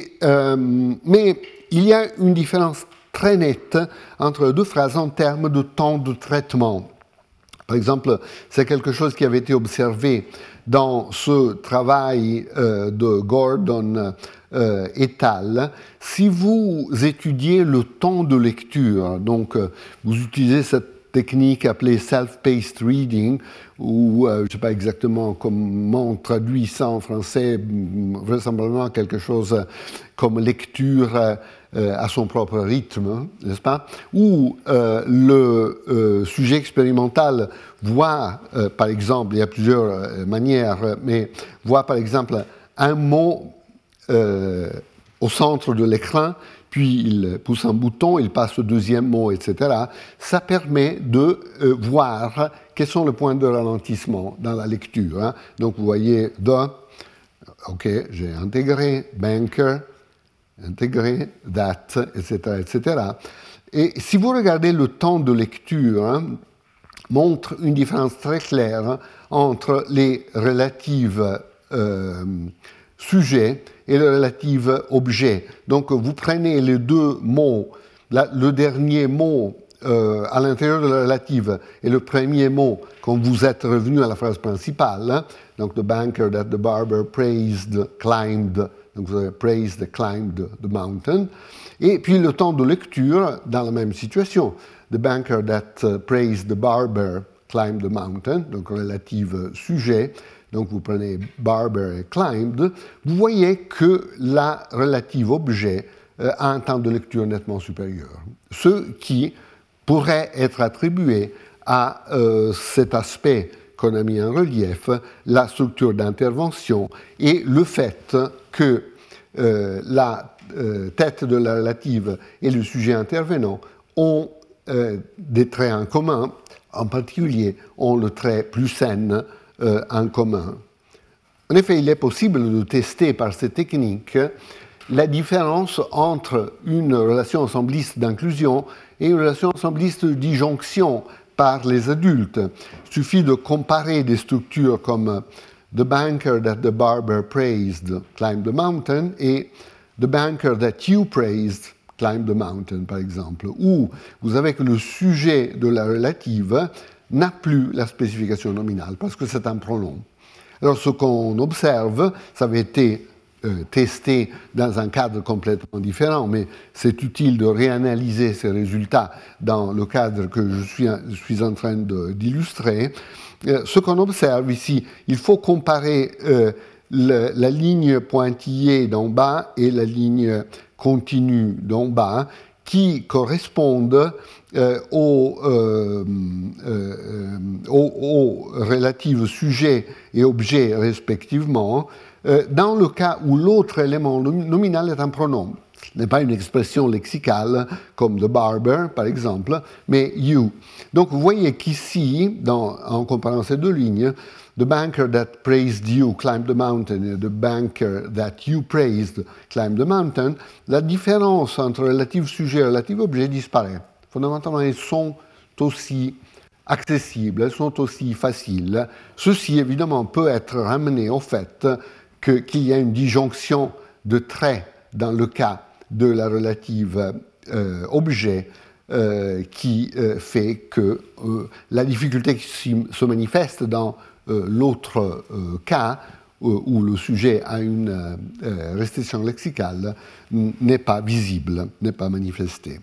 il y a une différence très nette entre deux phrases en termes de temps de traitement. Par exemple, c'est quelque chose qui avait été observé dans ce travail de Gordon et al. Si vous étudiez le temps de lecture, donc vous utilisez cette technique appelée self-paced reading, ou je ne sais pas exactement comment on traduit ça en français, vraisemblablement quelque chose comme lecture à son propre rythme, n'est-ce pas? Où le sujet expérimental voit, par exemple, il y a plusieurs manières, mais voit par exemple un mot au centre de l'écran, puis il pousse un bouton, il passe au deuxième mot, etc. Ça permet de voir quels sont les points de ralentissement dans la lecture. Hein. Donc vous voyez ok, j'ai intégré, banker, intégré, that, etc., etc. Et si vous regardez le temps de lecture, hein, montre une différence très claire entre les relatives sujets et le relatif objet. Donc vous prenez les deux mots, le dernier mot à l'intérieur de la relative et le premier mot quand vous êtes revenu à la phrase principale, hein, donc the banker that the barber praised climbed, donc vous avez praised climbed the mountain, et puis le temps de lecture dans la même situation, the banker that praised the barber climbed the mountain, donc relative sujet. Donc vous prenez barber et climbed, vous voyez que la relative objet a un temps de lecture nettement supérieur. Ce qui pourrait être attribué à cet aspect qu'on a mis en relief, la structure d'intervention et le fait que la tête de la relative et le sujet intervenant ont des traits en commun, en particulier ont le trait plus sain en commun. En effet, il est possible de tester par cette technique la différence entre une relation ensembliste d'inclusion et une relation ensembliste de disjonction par les adultes. Il suffit de comparer des structures comme the banker that the barber praised climbed the mountain et the banker that you praised climbed the mountain, par exemple, où vous avez que le sujet de la relative n'a plus la spécification nominale parce que c'est un pronom. Alors ce qu'on observe, ça avait été testé dans un cadre complètement différent, mais c'est utile de réanalyser ces résultats dans le cadre que je suis en train d'illustrer. Ce qu'on observe ici, il faut comparer la ligne pointillée d'en bas et la ligne continue d'en bas qui correspondent aux relatifs sujets et objets respectivement, dans le cas où l'autre élément nominal est un pronom. Ce n'est pas une expression lexicale comme the barber, par exemple, mais you. Donc vous voyez qu'ici, en comparant ces deux lignes, the banker that praised you climbed the mountain et the banker that you praised climbed the mountain, la différence entre relatif sujet et relatif objet disparaît. Fondamentalement, elles sont aussi accessibles, elles sont aussi faciles. Ceci, évidemment, peut être ramené au fait qu'il y a une disjonction de traits dans le cas de la relative objet qui fait que la difficulté qui se manifeste dans l'autre cas où le sujet a une restriction lexicale n'est pas visible, n'est pas manifesté.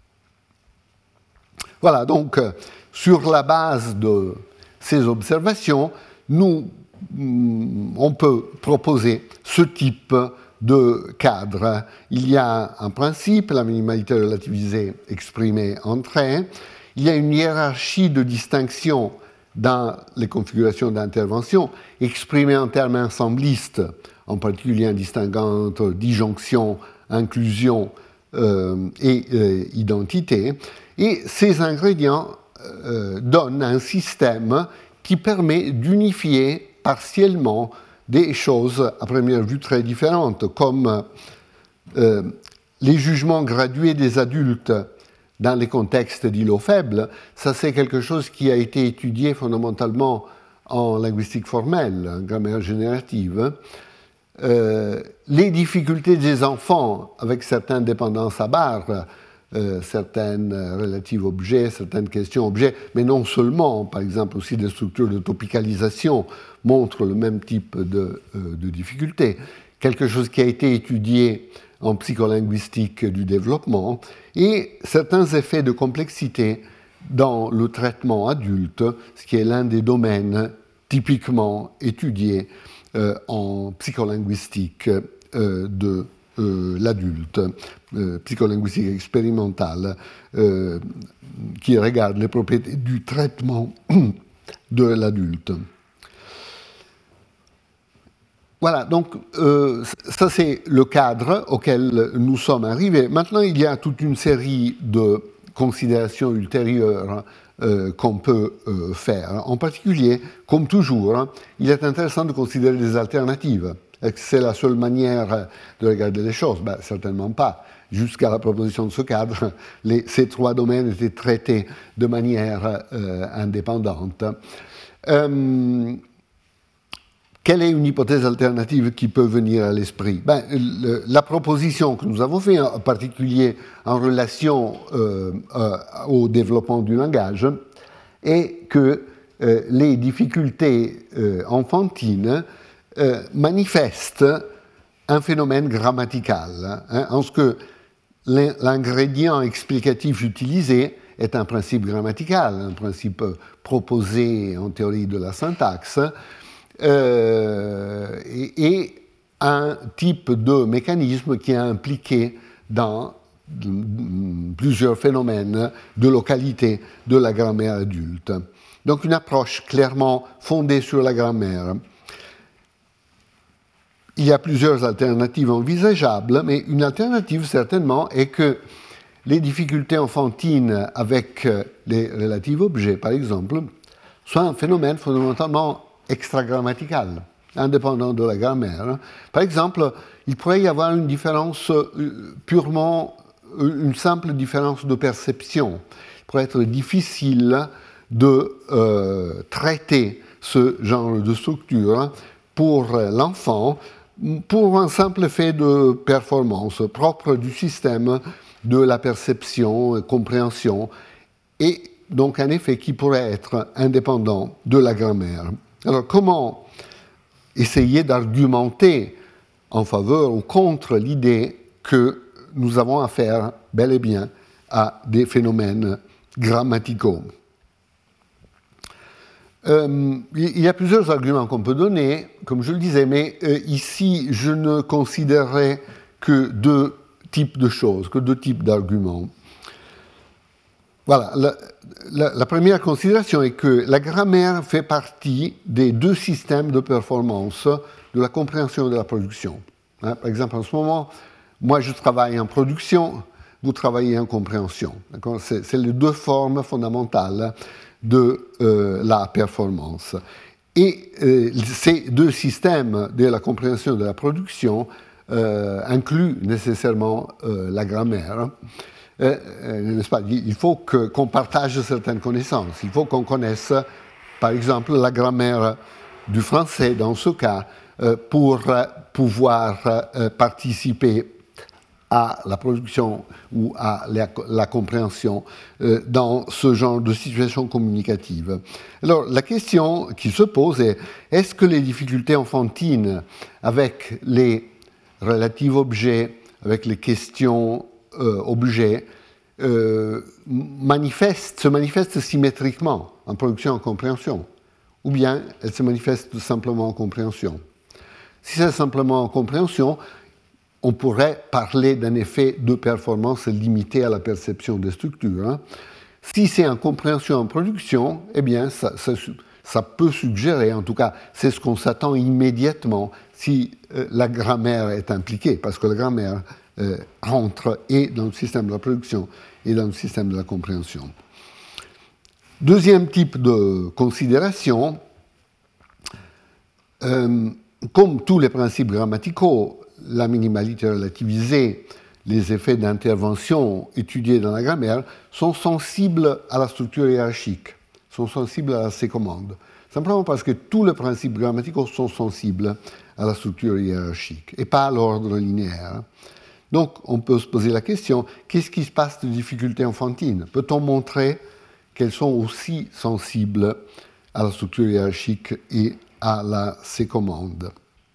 Voilà, donc sur la base de ces observations, on peut proposer ce type de cadre. Il y a un principe, la minimalité relativisée exprimée en trait. Il y a une hiérarchie de distinction dans les configurations d'intervention exprimée en termes ensemblistes, en particulier en distinguant entre disjonction, inclusion et identité. Et ces ingrédients donnent un système qui permet d'unifier partiellement des choses à première vue très différentes, comme les jugements gradués des adultes dans les contextes d'îlots faibles. Ça, c'est quelque chose qui a été étudié fondamentalement en linguistique formelle, en grammaire générative. Les difficultés des enfants avec certaines dépendances à barre, certaines relatives objets, certaines questions objets, mais non seulement, par exemple aussi des structures de topicalisation montrent le même type de difficultés. Quelque chose qui a été étudié en psycholinguistique du développement, et certains effets de complexité dans le traitement adulte, ce qui est l'un des domaines typiquement étudiés en psycholinguistique de l'adulte, psycholinguistique expérimentale, qui regarde les propriétés du traitement de l'adulte. Voilà, donc ça c'est le cadre auquel nous sommes arrivés. Maintenant, il y a toute une série de considérations ultérieures qu'on peut faire. En particulier, comme toujours, il est intéressant de considérer des alternatives. Est-ce que c'est la seule manière de regarder les choses? Ben, certainement pas. Jusqu'à la proposition de ce cadre, ces trois domaines étaient traités de manière indépendante. Quelle est une hypothèse alternative qui peut venir à l'esprit? Ben, la proposition que nous avons faite, en particulier en relation au développement du langage, est que les difficultés enfantines manifestent un phénomène grammatical, en ce que l'ingrédient explicatif utilisé est un principe grammatical, un principe proposé en théorie de la syntaxe, et un type de mécanisme qui est impliqué dans plusieurs phénomènes de localité de la grammaire adulte. Donc une approche clairement fondée sur la grammaire. Il y a plusieurs alternatives envisageables, mais une alternative certainement est que les difficultés enfantines avec les relatifs objets, par exemple, soient un phénomène fondamentalement extragrammatical, indépendant de la grammaire. Par exemple, il pourrait y avoir une différence purement, une simple différence de perception. Il pourrait être difficile de traiter ce genre de structure pour l'enfant, pour un simple fait de performance propre du système de la perception et compréhension, et donc un effet qui pourrait être indépendant de la grammaire. Alors, comment essayer d'argumenter en faveur ou contre l'idée que nous avons affaire bel et bien à des phénomènes grammaticaux? Il y a plusieurs arguments qu'on peut donner, comme je le disais, mais ici, je ne considérerai que deux types de choses, que deux types d'arguments. Voilà, la première considération est que la grammaire fait partie des deux systèmes de performance de la compréhension et de la production. Par exemple, en ce moment, moi je travaille en production, vous travaillez en compréhension. C'est les deux formes fondamentales de la performance. Et ces deux systèmes de la compréhension et de la production incluent nécessairement la grammaire. N'est-ce pas? Il faut qu'on partage certaines connaissances. Il faut qu'on connaisse, par exemple, la grammaire du français dans ce cas, pour pouvoir participer à la production ou à la compréhension dans ce genre de situation communicative. Alors, la question qui se pose est, est-ce que les difficultés enfantines avec les relatives objets, avec les questions objets, se manifestent symétriquement en production et en compréhension, ou bien elles se manifestent simplement en compréhension? Si c'est simplement en compréhension, on pourrait parler d'un effet de performance limité à la perception des structures. Hein. Si c'est en compréhension et en production, eh bien, ça peut suggérer, en tout cas, c'est ce qu'on s'attend immédiatement si la grammaire est impliquée, parce que la grammaire rentre et dans le système de la production et dans le système de la compréhension. Deuxième type de considération, comme tous les principes grammaticaux, la minimalité relativisée, les effets d'intervention étudiés dans la grammaire sont sensibles à la structure hiérarchique, sont sensibles à la sécommande. Simplement parce que tous les principes grammaticaux sont sensibles à la structure hiérarchique et pas à l'ordre linéaire. Donc, on peut se poser la question, qu'est-ce qui se passe de difficultés enfantines? Peut-on montrer qu'elles sont aussi sensibles à la structure hiérarchique et à la sécommande?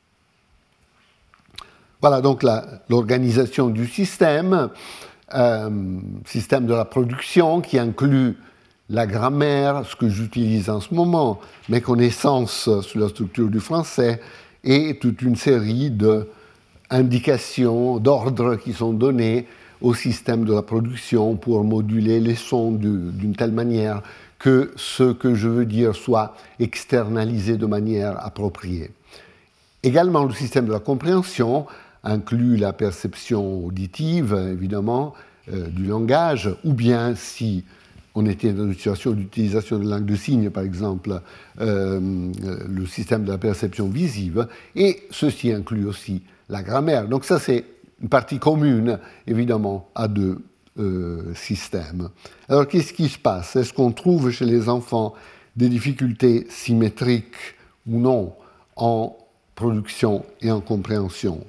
Voilà donc l'organisation du système de la production qui inclut la grammaire, ce que j'utilise en ce moment, mes connaissances sur la structure du français et toute une série d'indications, d'ordres qui sont donnés au système de la production pour moduler les sons d'une telle manière que ce que je veux dire soit externalisé de manière appropriée. Également, le système de la compréhension inclut la perception auditive, évidemment, du langage, ou bien, si on était dans une situation d'utilisation de langue de signes, par exemple, le système de la perception visive, et ceci inclut aussi la grammaire. Donc ça, c'est une partie commune, évidemment, à deux systèmes. Alors, qu'est-ce qui se passe? Est-ce qu'on trouve chez les enfants des difficultés symétriques ou non en production et en compréhension?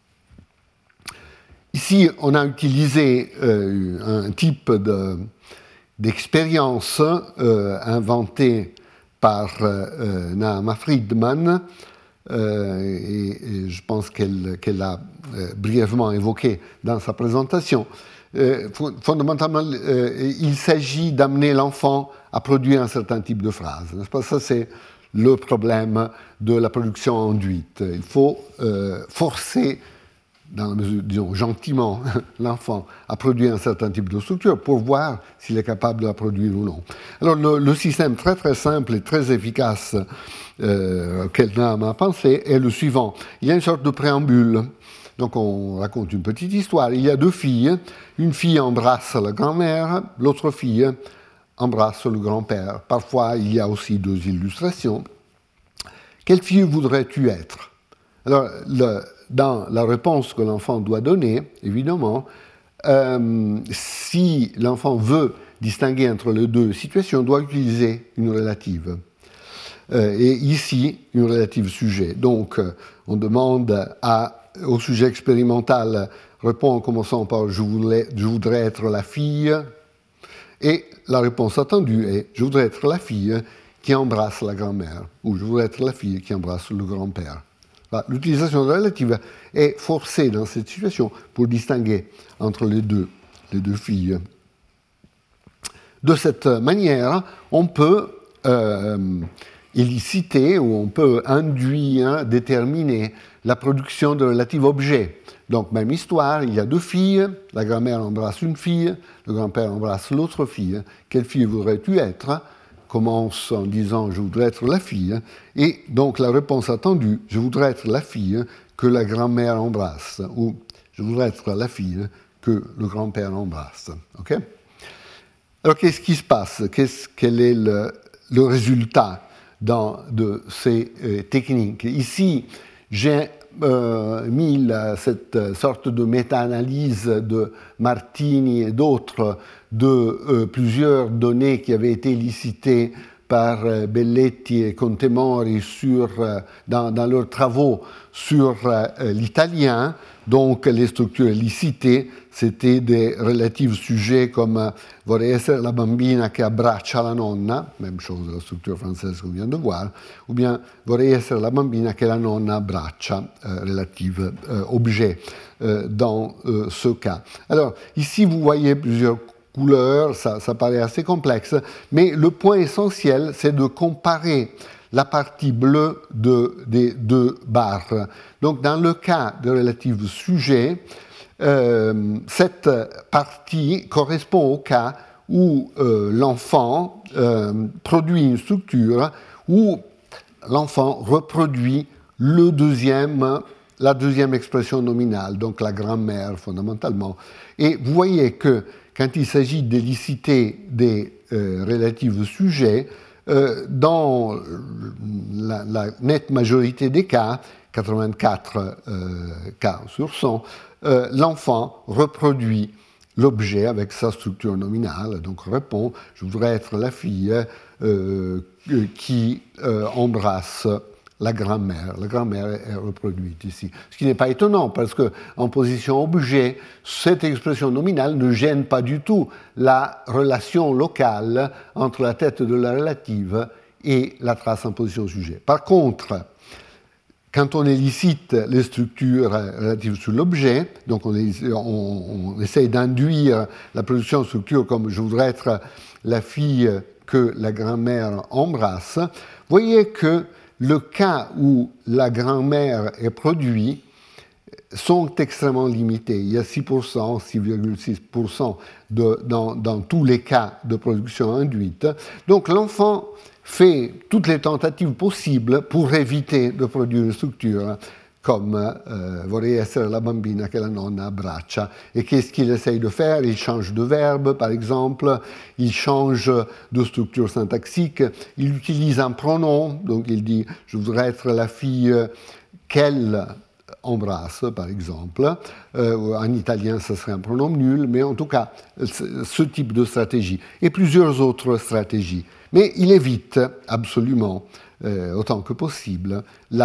Ici, on a utilisé un type d'expérience inventée par Naama Friedman, et je pense qu'elle l'a brièvement évoqué dans sa présentation. Fondamentalement, il s'agit d'amener l'enfant à produire un certain type de phrase. N'est-ce pas? Ça, c'est le problème de la production induite. Il faut forcer, dans la mesure, disons, gentiment, l'enfant à produire un certain type de structure pour voir s'il est capable de la produire ou non. Alors, le système très très simple et très efficace auquel Naama a pensé est le suivant. Il y a une sorte de préambule. Donc, on raconte une petite histoire. Il y a deux filles. Une fille embrasse la grand-mère, l'autre fille embrasse le grand-père. Parfois, il y a aussi deux illustrations. Quelle fille voudrais-tu être? Alors, dans la réponse que l'enfant doit donner, évidemment, si l'enfant veut distinguer entre les deux situations, doit utiliser une relative. Et ici, une relative sujet. Donc, on demande au sujet expérimental répond en commençant par « je voudrais être la fille », et la réponse attendue est « je voudrais être la fille qui embrasse la grand-mère » ou « je voudrais être la fille qui embrasse le grand-père ». L'utilisation de la relative est forcée dans cette situation pour distinguer entre les deux filles. De cette manière, on peut éliciter ou on peut induire, déterminer la production de relatives objets. Donc, même histoire, il y a deux filles, la grand-mère embrasse une fille, le grand-père embrasse l'autre fille. Quelle fille voudrais-tu être? Commence en disant « je voudrais être la fille », et donc la réponse attendue « je voudrais être la fille que la grand-mère embrasse » ou « je voudrais être la fille que le grand-père embrasse ». Okay? Alors qu'est-ce qui se passe? Quel est le résultat de ces techniques? Ici, j'ai mis cette sorte de méta-analyse de Martini et d'autres de plusieurs données qui avaient été élicitées par Belletti et Contemori dans leurs travaux sur l'italien. Donc, les structures licitées, c'était des relatifs sujets comme vorrei essere la bambina che abbraccia la nonna, même chose de la structure française qu'on vient de voir, ou bien vorrei essere la bambina che la nonna abbraccia, relative objet dans ce cas. Alors, ici, vous voyez plusieurs couleurs, ça paraît assez complexe, mais le point essentiel, c'est de comparer la partie bleue des deux barres. Donc, dans le cas de relative sujet, cette partie correspond au cas où l'enfant produit une structure où l'enfant reproduit la deuxième expression nominale, donc la grammaire fondamentalement. Et vous voyez que quand il s'agit d'éliciter des relatives sujets, dans la nette majorité des cas, 84 cas sur 100, l'enfant reproduit l'objet avec sa structure nominale, donc répond « je voudrais être la fille qui embrasse la grand-mère ». La grand-mère est reproduite ici. Ce qui n'est pas étonnant, parce qu'en position objet, cette expression nominale ne gêne pas du tout la relation locale entre la tête de la relative et la trace en position sujet. Par contre, quand on élicite les structures relatives sur l'objet, donc on essaye d'induire la production de structures comme « je voudrais être la fille que la grand-mère embrasse », vous voyez que le cas où la grand-mère est produite sont extrêmement limités. Il y a 6%, 6,6% dans tous les cas de production induite. Donc l'enfant fait toutes les tentatives possibles pour éviter de produire une structure comme vorrei essere la bambina che la nonna abbraccia. Et qu'est-ce qu'il essaye de faire? Il change de verbe, par exemple, il change de structure syntaxique, il utilise un pronom, donc il dit « je voudrais être la fille qu'elle embrasse », par exemple. En italien, ce serait un pronom nul, mais en tout cas, ce type de stratégie. Et plusieurs autres stratégies. Mais il évite absolument, autant que possible,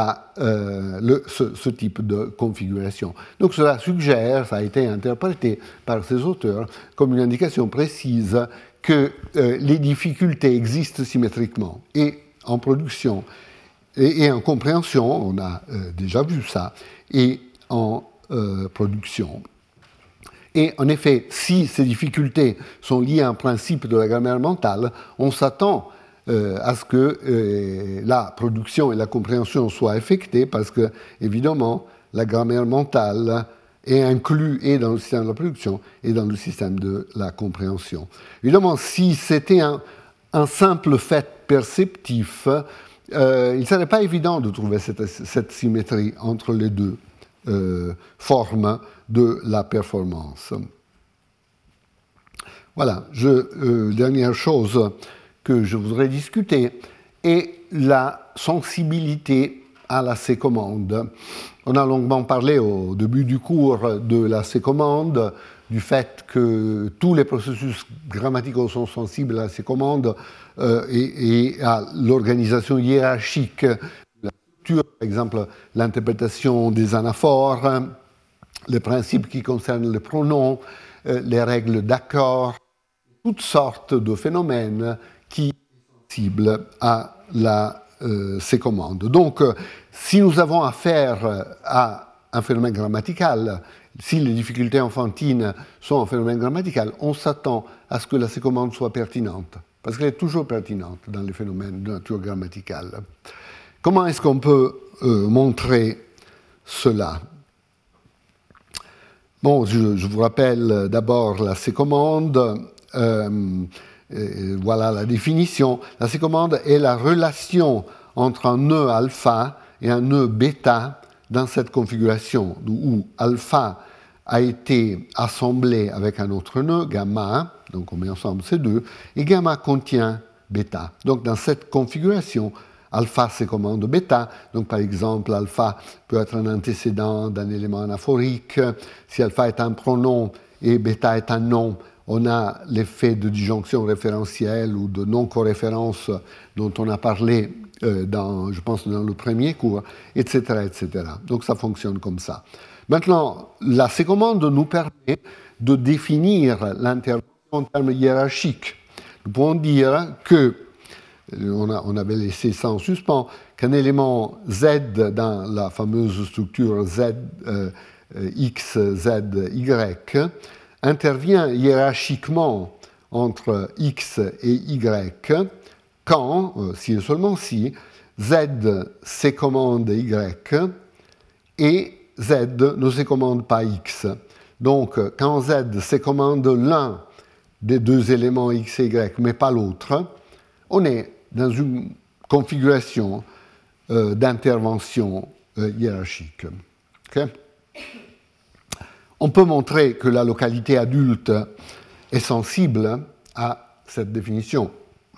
ce type de configuration. Donc cela suggère, ça a été interprété par ces auteurs, comme une indication précise que les difficultés existent symétriquement, et en production, et en compréhension, on a déjà vu ça, et en production. Et en effet, si ces difficultés sont liées à un principe de la grammaire mentale, on s'attend à ce que la production et la compréhension soient effectées parce que, évidemment, la grammaire mentale est inclue et dans le système de la production et dans le système de la compréhension. Évidemment, si c'était un simple fait perceptif, il ne serait pas évident de trouver cette symétrie entre les deux formes de la performance. Voilà, dernière chose que je voudrais discuter est la sensibilité à la sécommande. On a longuement parlé au début du cours de la sécommande, du fait que tous les processus grammaticaux sont sensibles à la sécommande et à l'organisation hiérarchique de la structure, par exemple l'interprétation des anaphores, les principes qui concernent les pronoms, les règles d'accord, toutes sortes de phénomènes qui sont sensibles à la sécommande. Donc, si nous avons affaire à un phénomène grammatical, si les difficultés enfantines sont un phénomène grammatical, on s'attend à ce que la sécommande soit pertinente, parce qu'elle est toujours pertinente dans les phénomènes de nature grammaticale. Comment est-ce qu'on peut montrer cela ? Bon, je vous rappelle d'abord la sécommande. Voilà la définition. La sécommande est la relation entre un nœud alpha et un nœud bêta dans cette configuration, où alpha a été assemblé avec un autre nœud, gamma, donc on met ensemble ces deux, et gamma contient bêta. Donc dans cette configuration, alpha sécommande bêta, donc par exemple alpha peut être un antécédent d'un élément anaphorique. Si alpha est un pronom et bêta est un nom, on a l'effet de disjonction référentielle ou de non-corréférence dont on a parlé, je pense, dans le premier cours, etc., etc. Donc ça fonctionne comme ça. Maintenant, la sécommande nous permet de définir l'intervention en termes hiérarchiques. Nous pouvons dire que, on avait laissé ça en suspens, qu'un élément Z dans la fameuse structure Z, X, Z, Y intervient hiérarchiquement entre X et Y quand, si et seulement si, Z sécommande Y et Z ne sécommande pas X. Donc, quand Z sécommande l'un des deux éléments X et Y, mais pas l'autre, on est dans une configuration d'intervention hiérarchique. Okay? On peut montrer que la localité adulte est sensible à cette définition.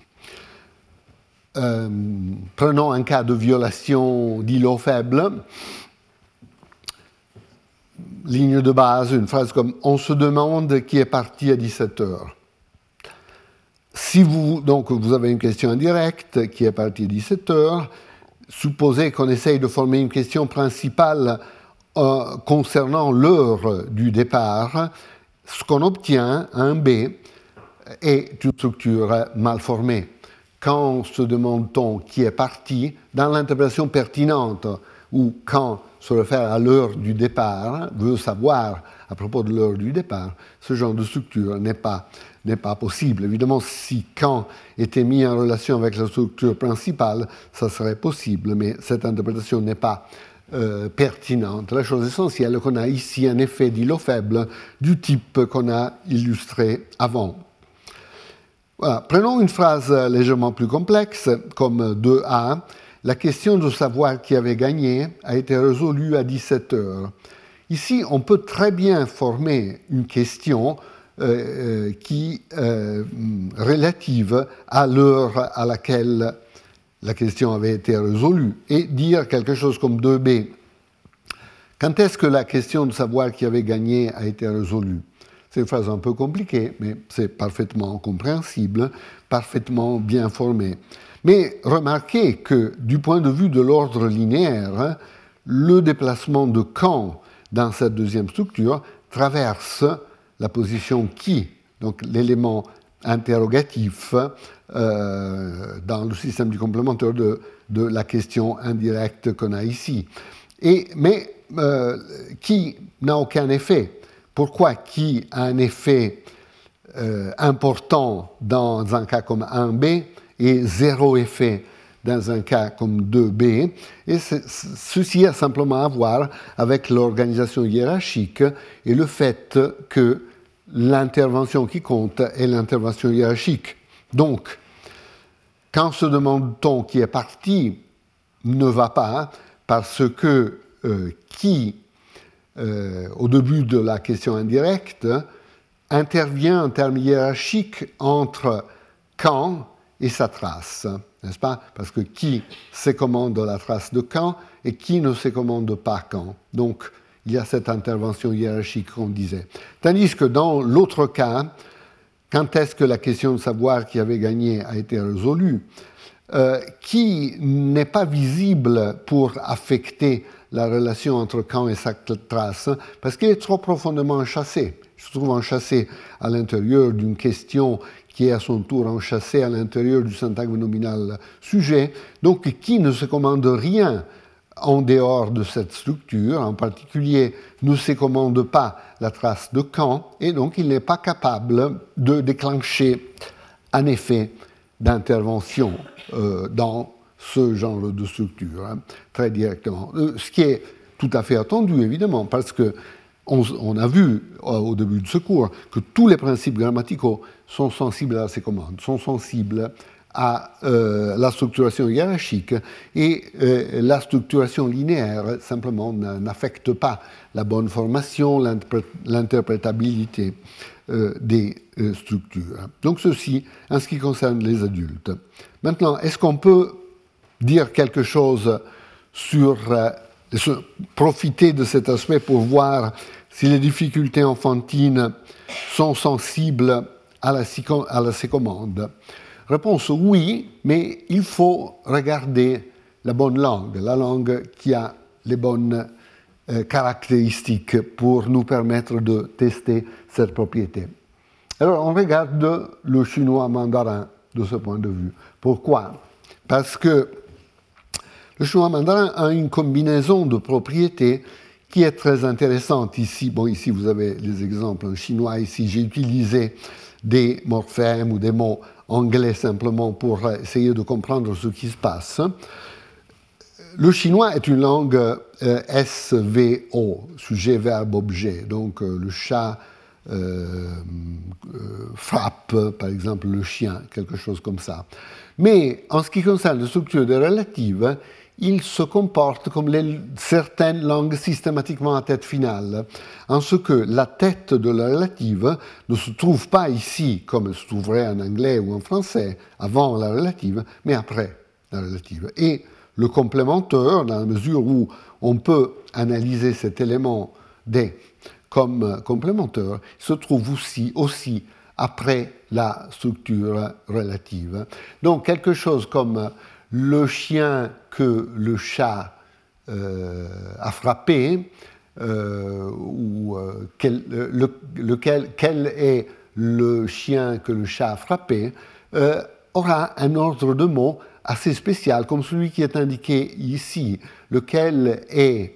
Prenons un cas de violation d'îlot faible. Ligne de base, une phrase comme « On se demande qui est parti à 17h ». Si donc, vous avez une question indirecte qui est partie à 17h, supposez qu'on essaye de former une question principale concernant l'heure du départ, ce qu'on obtient, un B, est une structure mal formée. Quand se demande-t-on qui est parti, dans l'interprétation pertinente, ou quand se réfère à l'heure du départ, veut savoir à propos de l'heure du départ, ce genre de structure n'est pas possible. Évidemment, si quand était mis en relation avec la structure principale, ça serait possible, mais cette interprétation n'est pas pertinente. La chose essentielle est qu'on a ici un effet d'îlot faible du type qu'on a illustré avant. Voilà. Prenons une phrase légèrement plus complexe, comme 2a. La question de savoir qui avait gagné a été résolue à 17h. Ici, on peut très bien former une question relative à l'heure à laquelle la question avait été résolue et dire quelque chose comme 2b. Quand est-ce que la question de savoir qui avait gagné a été résolue? C'est une phrase un peu compliquée, mais c'est parfaitement compréhensible, parfaitement bien formée. Mais remarquez que, du point de vue de l'ordre linéaire, le déplacement de quand dans cette deuxième structure traverse la position qui, donc l'élément interrogatif dans le système du complémentaire de la question indirecte qu'on a ici. Mais qui n'a aucun effet. Pourquoi qui a un effet important dans un cas comme 1b et zéro effet dans un cas comme 2b, et ceci a simplement à voir avec l'organisation hiérarchique et le fait que l'intervention qui compte est l'intervention hiérarchique. Donc, quand se demande-t-on qui est parti, ne va pas, parce que qui, au début de la question indirecte, intervient en termes hiérarchiques entre quand et sa trace, n'est-ce pas? Parce que qui sécommande la trace de quand et qui ne sécommande pas quand. Donc, il y a cette intervention hiérarchique qu'on disait. Tandis que dans l'autre cas, quand est-ce que la question de savoir qui avait gagné a été résolue, qui n'est pas visible pour affecter la relation entre quand et sa trace, parce qu'il est trop profondément enchâssé. Il se trouve enchâssé à l'intérieur d'une question qui est à son tour enchâssé à l'intérieur du syntagme nominal sujet, donc qui ne se commande rien en dehors de cette structure, en particulier ne se commande pas la trace de quand, et donc il n'est pas capable de déclencher un effet d'intervention dans ce genre de structure, très directement. Ce qui est tout à fait attendu, évidemment, parce que on a vu au début de ce cours que tous les principes grammaticaux sont sensibles à ces commandes, sont sensibles à la structuration hiérarchique, et la structuration linéaire simplement n'affecte pas la bonne formation, l'interprétabilité des structures. Donc ceci en ce qui concerne les adultes. Maintenant, est-ce qu'on peut dire quelque chose sur profiter de cet aspect pour voir si les difficultés enfantines sont sensibles à ces commandes. Réponse oui, mais il faut regarder la bonne langue, la langue qui a les bonnes caractéristiques pour nous permettre de tester cette propriété. Alors on regarde le chinois mandarin de ce point de vue. Pourquoi ? Parce que le chinois mandarin a une combinaison de propriétés qui est très intéressante. Ici, ici vous avez les exemples en chinois. Ici, j'ai utilisé des morphèmes ou des mots anglais simplement pour essayer de comprendre ce qui se passe. Le chinois est une langue SVO, sujet, verbe, objet. Donc le chat frappe, par exemple, le chien, quelque chose comme ça. Mais en ce qui concerne la structure des relatives, il se comporte comme certaines langues systématiquement à tête finale, en ce que la tête de la relative ne se trouve pas ici, comme elle se trouverait en anglais ou en français, avant la relative, mais après la relative. Et le complémentaire, dans la mesure où on peut analyser cet élément D comme complémentaire, se trouve aussi après la structure relative. Donc quelque chose comme le chien que le chat a frappé, ou quel est le chien que le chat a frappé, aura un ordre de mots assez spécial, comme celui qui est indiqué ici, lequel est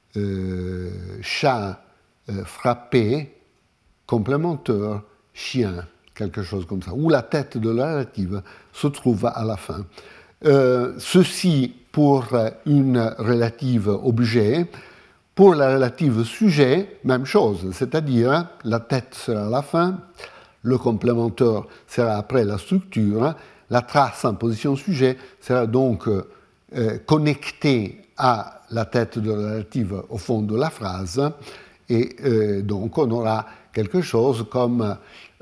chat frappé, complémentaire, chien, quelque chose comme ça, où la tête de la relative se trouve à la fin. Ceci pour une relative objet. Pour la relative sujet, même chose, c'est-à-dire la tête sera à la fin, le complémentaire sera après la structure, la trace en position sujet sera donc connectée à la tête de la relative au fond de la phrase, et donc on aura quelque chose comme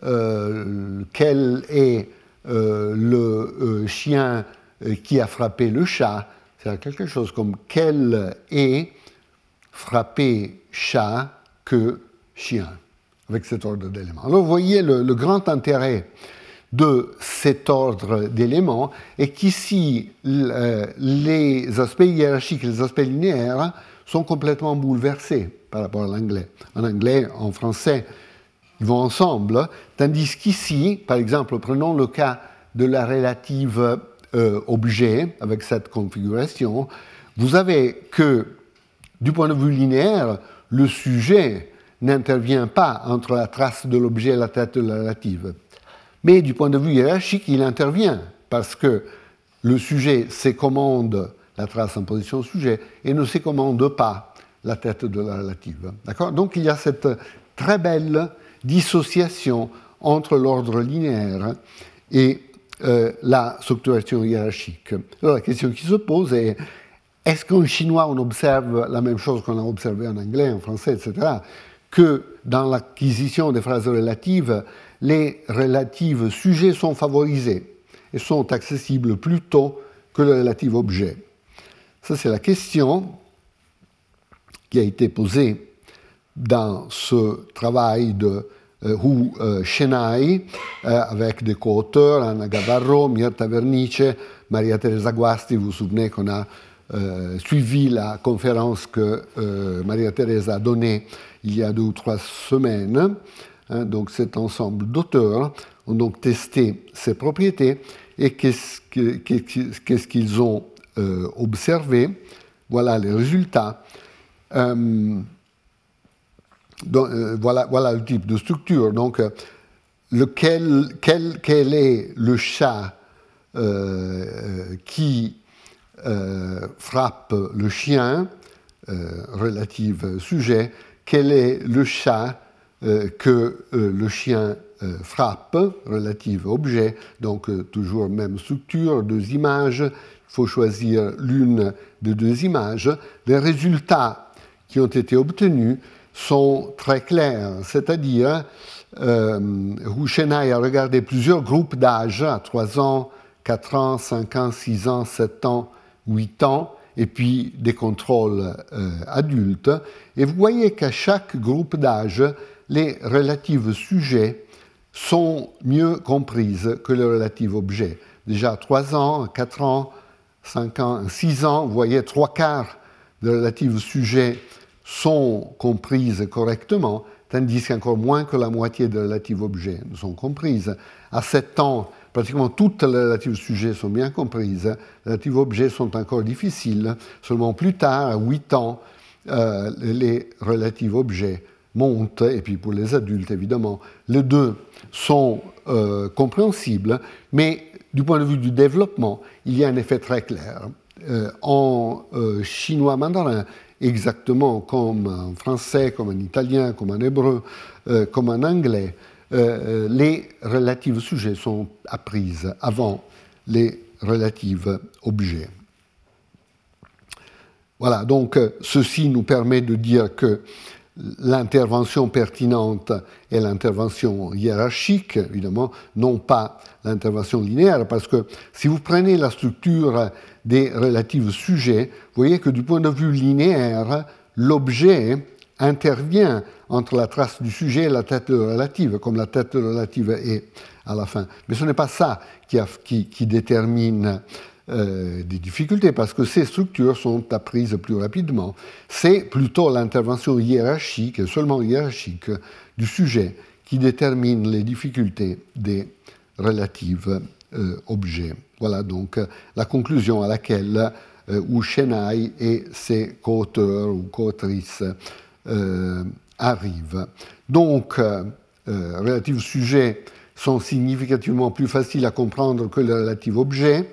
quel est le chien qui a frappé le chat, c'est quelque chose comme quel est frappé chat que chien, avec cet ordre d'éléments. Alors vous voyez le grand intérêt de cet ordre d'éléments est qu'ici les aspects hiérarchiques et les aspects linéaires sont complètement bouleversés par rapport à l'anglais. En anglais, en français, ils vont ensemble, tandis qu'ici, par exemple, prenons le cas de la relative objet avec cette configuration, vous avez que, du point de vue linéaire, le sujet n'intervient pas entre la trace de l'objet et la tête de la relative. Mais du point de vue hiérarchique, il intervient, parce que le sujet s'écommande la trace en position sujet et ne s'écommande pas la tête de la relative. D'accord ? Donc il y a cette très belle dissociation entre l'ordre linéaire et la structuration hiérarchique. Alors la question qui se pose est, est-ce qu'en chinois on observe la même chose qu'on a observé en anglais, en français, etc., que dans l'acquisition des phrases relatives, les relatives sujets sont favorisés et sont accessibles plus tôt que le relatif objet. Ça, c'est la question qui a été posée dans ce travail de Hu Shenai, avec des co-auteurs, Anna Gavarro, Mirta Vernice, Maria Teresa Guasti. Vous vous souvenez qu'on a suivi la conférence que Maria Teresa a donnée il y a 2 ou 3 semaines. Donc cet ensemble d'auteurs ont donc testé ces propriétés et qu'est-ce qu'ils ont observé. Voilà les résultats. Voilà le type de structure. Donc, quel est le chat qui frappe le chien, relative sujet, quel est le chat que le chien frappe, relative objet, donc toujours même structure, 2 images, il faut choisir l'une des 2 images. Les résultats qui ont été obtenus sont très clairs, c'est-à-dire Hu Shenai a regardé plusieurs groupes d'âge à 3 ans, 4 ans, 5 ans, 6 ans, 7 ans, 8 ans, et puis des contrôles adultes. Et vous voyez qu'à chaque groupe d'âge, les relatives sujets sont mieux comprises que les relatifs objets. Déjà à 3 ans, à 4 ans, 5 ans, 6 ans, vous voyez 3/4 des relatives sujets sont comprises correctement, tandis qu'encore moins que la moitié des relatives objets sont comprises. À 7 ans, pratiquement toutes les relatives sujets sont bien comprises. Les relatives objets sont encore difficiles. Seulement plus tard, à 8 ans, les relatives objets montent, et puis pour les adultes, évidemment, les deux sont compréhensibles, mais du point de vue du développement, il y a un effet très clair. En chinois mandarin, exactement comme en français, comme en italien, comme en hébreu, comme en anglais, les relatives sujets sont apprises avant les relatives objets. Voilà, donc ceci nous permet de dire que l'intervention pertinente est l'intervention hiérarchique, évidemment, non pas l'intervention linéaire, parce que si vous prenez la structure des relatifs sujets, vous voyez que du point de vue linéaire, l'objet intervient entre la trace du sujet et la tête relative, comme la tête relative est à la fin. Mais ce n'est pas ça qui détermine des difficultés, parce que ces structures sont apprises plus rapidement. C'est plutôt l'intervention hiérarchique, seulement hiérarchique, du sujet qui détermine les difficultés des relatifs objets. Voilà donc la conclusion à laquelle Wu Shenai et ses co-auteurs ou co-autrices arrivent. Donc, relatifs sujets sont significativement plus faciles à comprendre que les relatifs objets,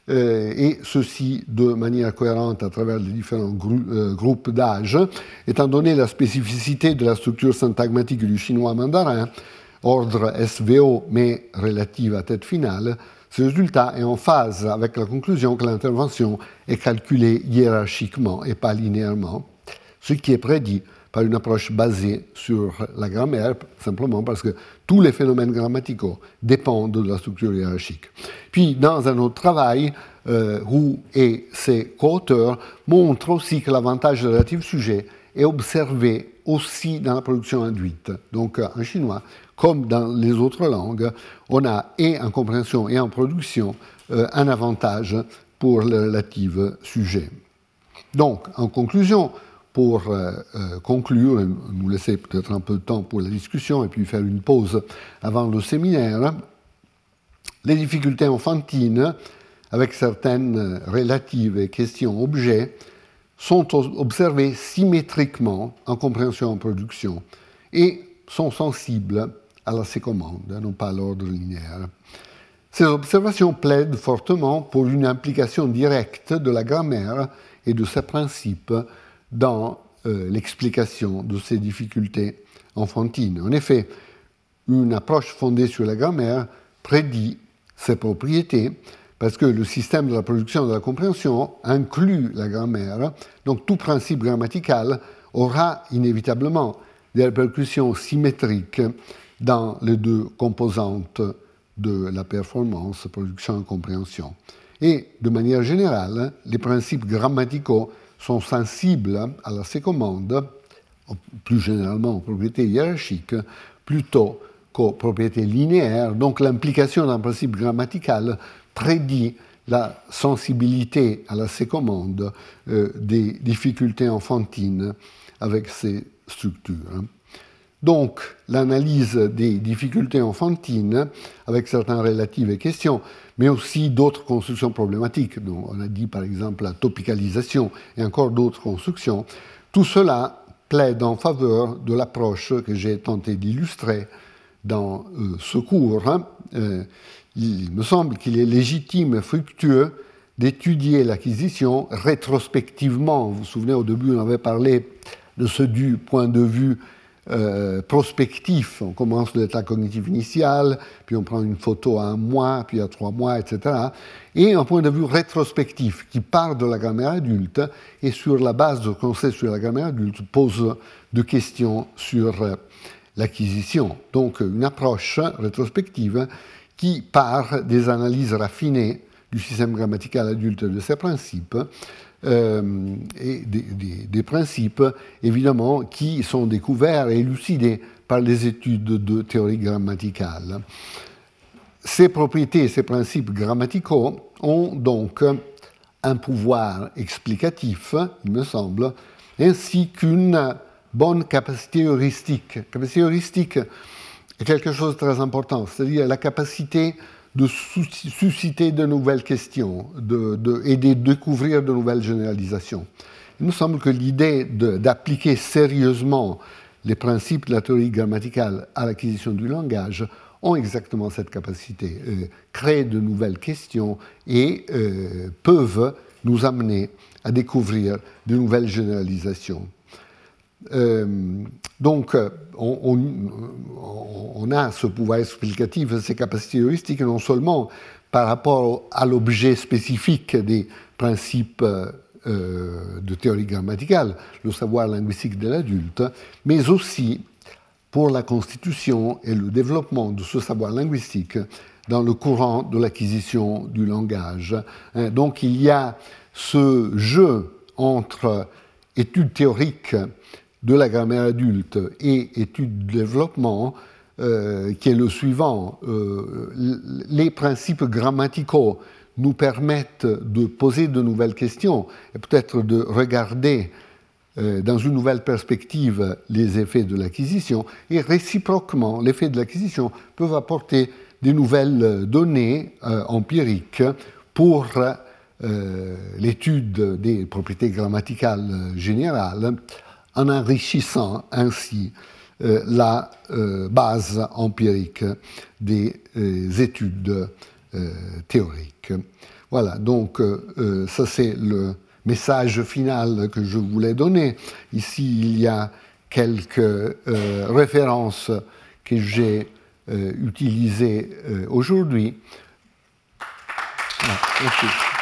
et ceci de manière cohérente à travers les différents groupes d'âge, étant donné la spécificité de la structure syntagmatique du chinois mandarin, ordre SVO mais relative à tête finale, ce résultat est en phase avec la conclusion que l'intervention est calculée hiérarchiquement et pas linéairement, ce qui est prédit par une approche basée sur la grammaire, simplement parce que tous les phénomènes grammaticaux dépendent de la structure hiérarchique. Puis, dans un autre travail, Wu et ses co-auteurs montrent aussi que l'avantage des relatifs sujets est observé aussi dans la production induite. Donc, en chinois, comme dans les autres langues, on a et en compréhension et en production un avantage pour les relatifs sujets. Donc, en conclusion, pour conclure, nous laisser peut-être un peu de temps pour la discussion et puis faire une pause avant le séminaire, les difficultés enfantines, avec certaines relatives et questions-objets, sont observées symétriquement en compréhension et en production et sont sensibles à la sécommande, non pas à l'ordre linéaire. Ces observations plaident fortement pour une implication directe de la grammaire et de ses principes dans l'explication de ces difficultés enfantines. En effet, une approche fondée sur la grammaire prédit ses propriétés parce que le système de la production et de la compréhension inclut la grammaire, donc tout principe grammatical aura inévitablement des répercussions symétriques dans les deux composantes de la performance, production et compréhension. Et de manière générale, les principes grammaticaux sont sensibles à la sécommande, plus généralement aux propriétés hiérarchiques, plutôt qu'aux propriétés linéaires. Donc l'implication d'un principe grammatical prédit la sensibilité à la sécommande des difficultés enfantines avec ces structures. Donc, l'analyse des difficultés enfantines, avec certaines relatives et questions, mais aussi d'autres constructions problématiques, dont on a dit par exemple la topicalisation et encore d'autres constructions, tout cela plaide en faveur de l'approche que j'ai tenté d'illustrer dans ce cours. Il me semble qu'il est légitime et fructueux d'étudier l'acquisition rétrospectivement. Vous vous souvenez, au début, on avait parlé de ce du point de vue prospectif. On commence de l'état cognitif initial, puis on prend une photo à 1 mois, puis à 3 mois, etc. Et un point de vue rétrospectif qui part de la grammaire adulte et sur la base de ce qu'on sait sur la grammaire adulte pose des questions sur l'acquisition. Donc une approche rétrospective qui part des analyses raffinées du système grammatical adulte et de ses principes et des principes, évidemment, qui sont découverts et élucidés par les études de théorie grammaticale. Ces propriétés, ces principes grammaticaux ont donc un pouvoir explicatif, il me semble, ainsi qu'une bonne capacité heuristique. La capacité heuristique est quelque chose de très important, c'est-à-dire la capacité de susciter de nouvelles questions et de découvrir de nouvelles généralisations. Il me semble que l'idée d'appliquer sérieusement les principes de la théorie grammaticale à l'acquisition du langage ont exactement cette capacité, créer de nouvelles questions et peuvent nous amener à découvrir de nouvelles généralisations. Donc, on a ce pouvoir explicatif, ces capacités heuristiques, non seulement par rapport à l'objet spécifique des principes de théorie grammaticale, le savoir linguistique de l'adulte, mais aussi pour la constitution et le développement de ce savoir linguistique dans le courant de l'acquisition du langage. Donc il y a ce jeu entre études théoriques de la grammaire adulte et études de développement qui est le suivant. Les principes grammaticaux nous permettent de poser de nouvelles questions et peut-être de regarder dans une nouvelle perspective les effets de l'acquisition, et réciproquement, l'effet de l'acquisition peut apporter des nouvelles données empiriques pour l'étude des propriétés grammaticales générales, en enrichissant ainsi la base empirique des études théoriques. Voilà, donc ça c'est le message final que je voulais donner. Ici, il y a quelques références que j'ai utilisées aujourd'hui. Merci.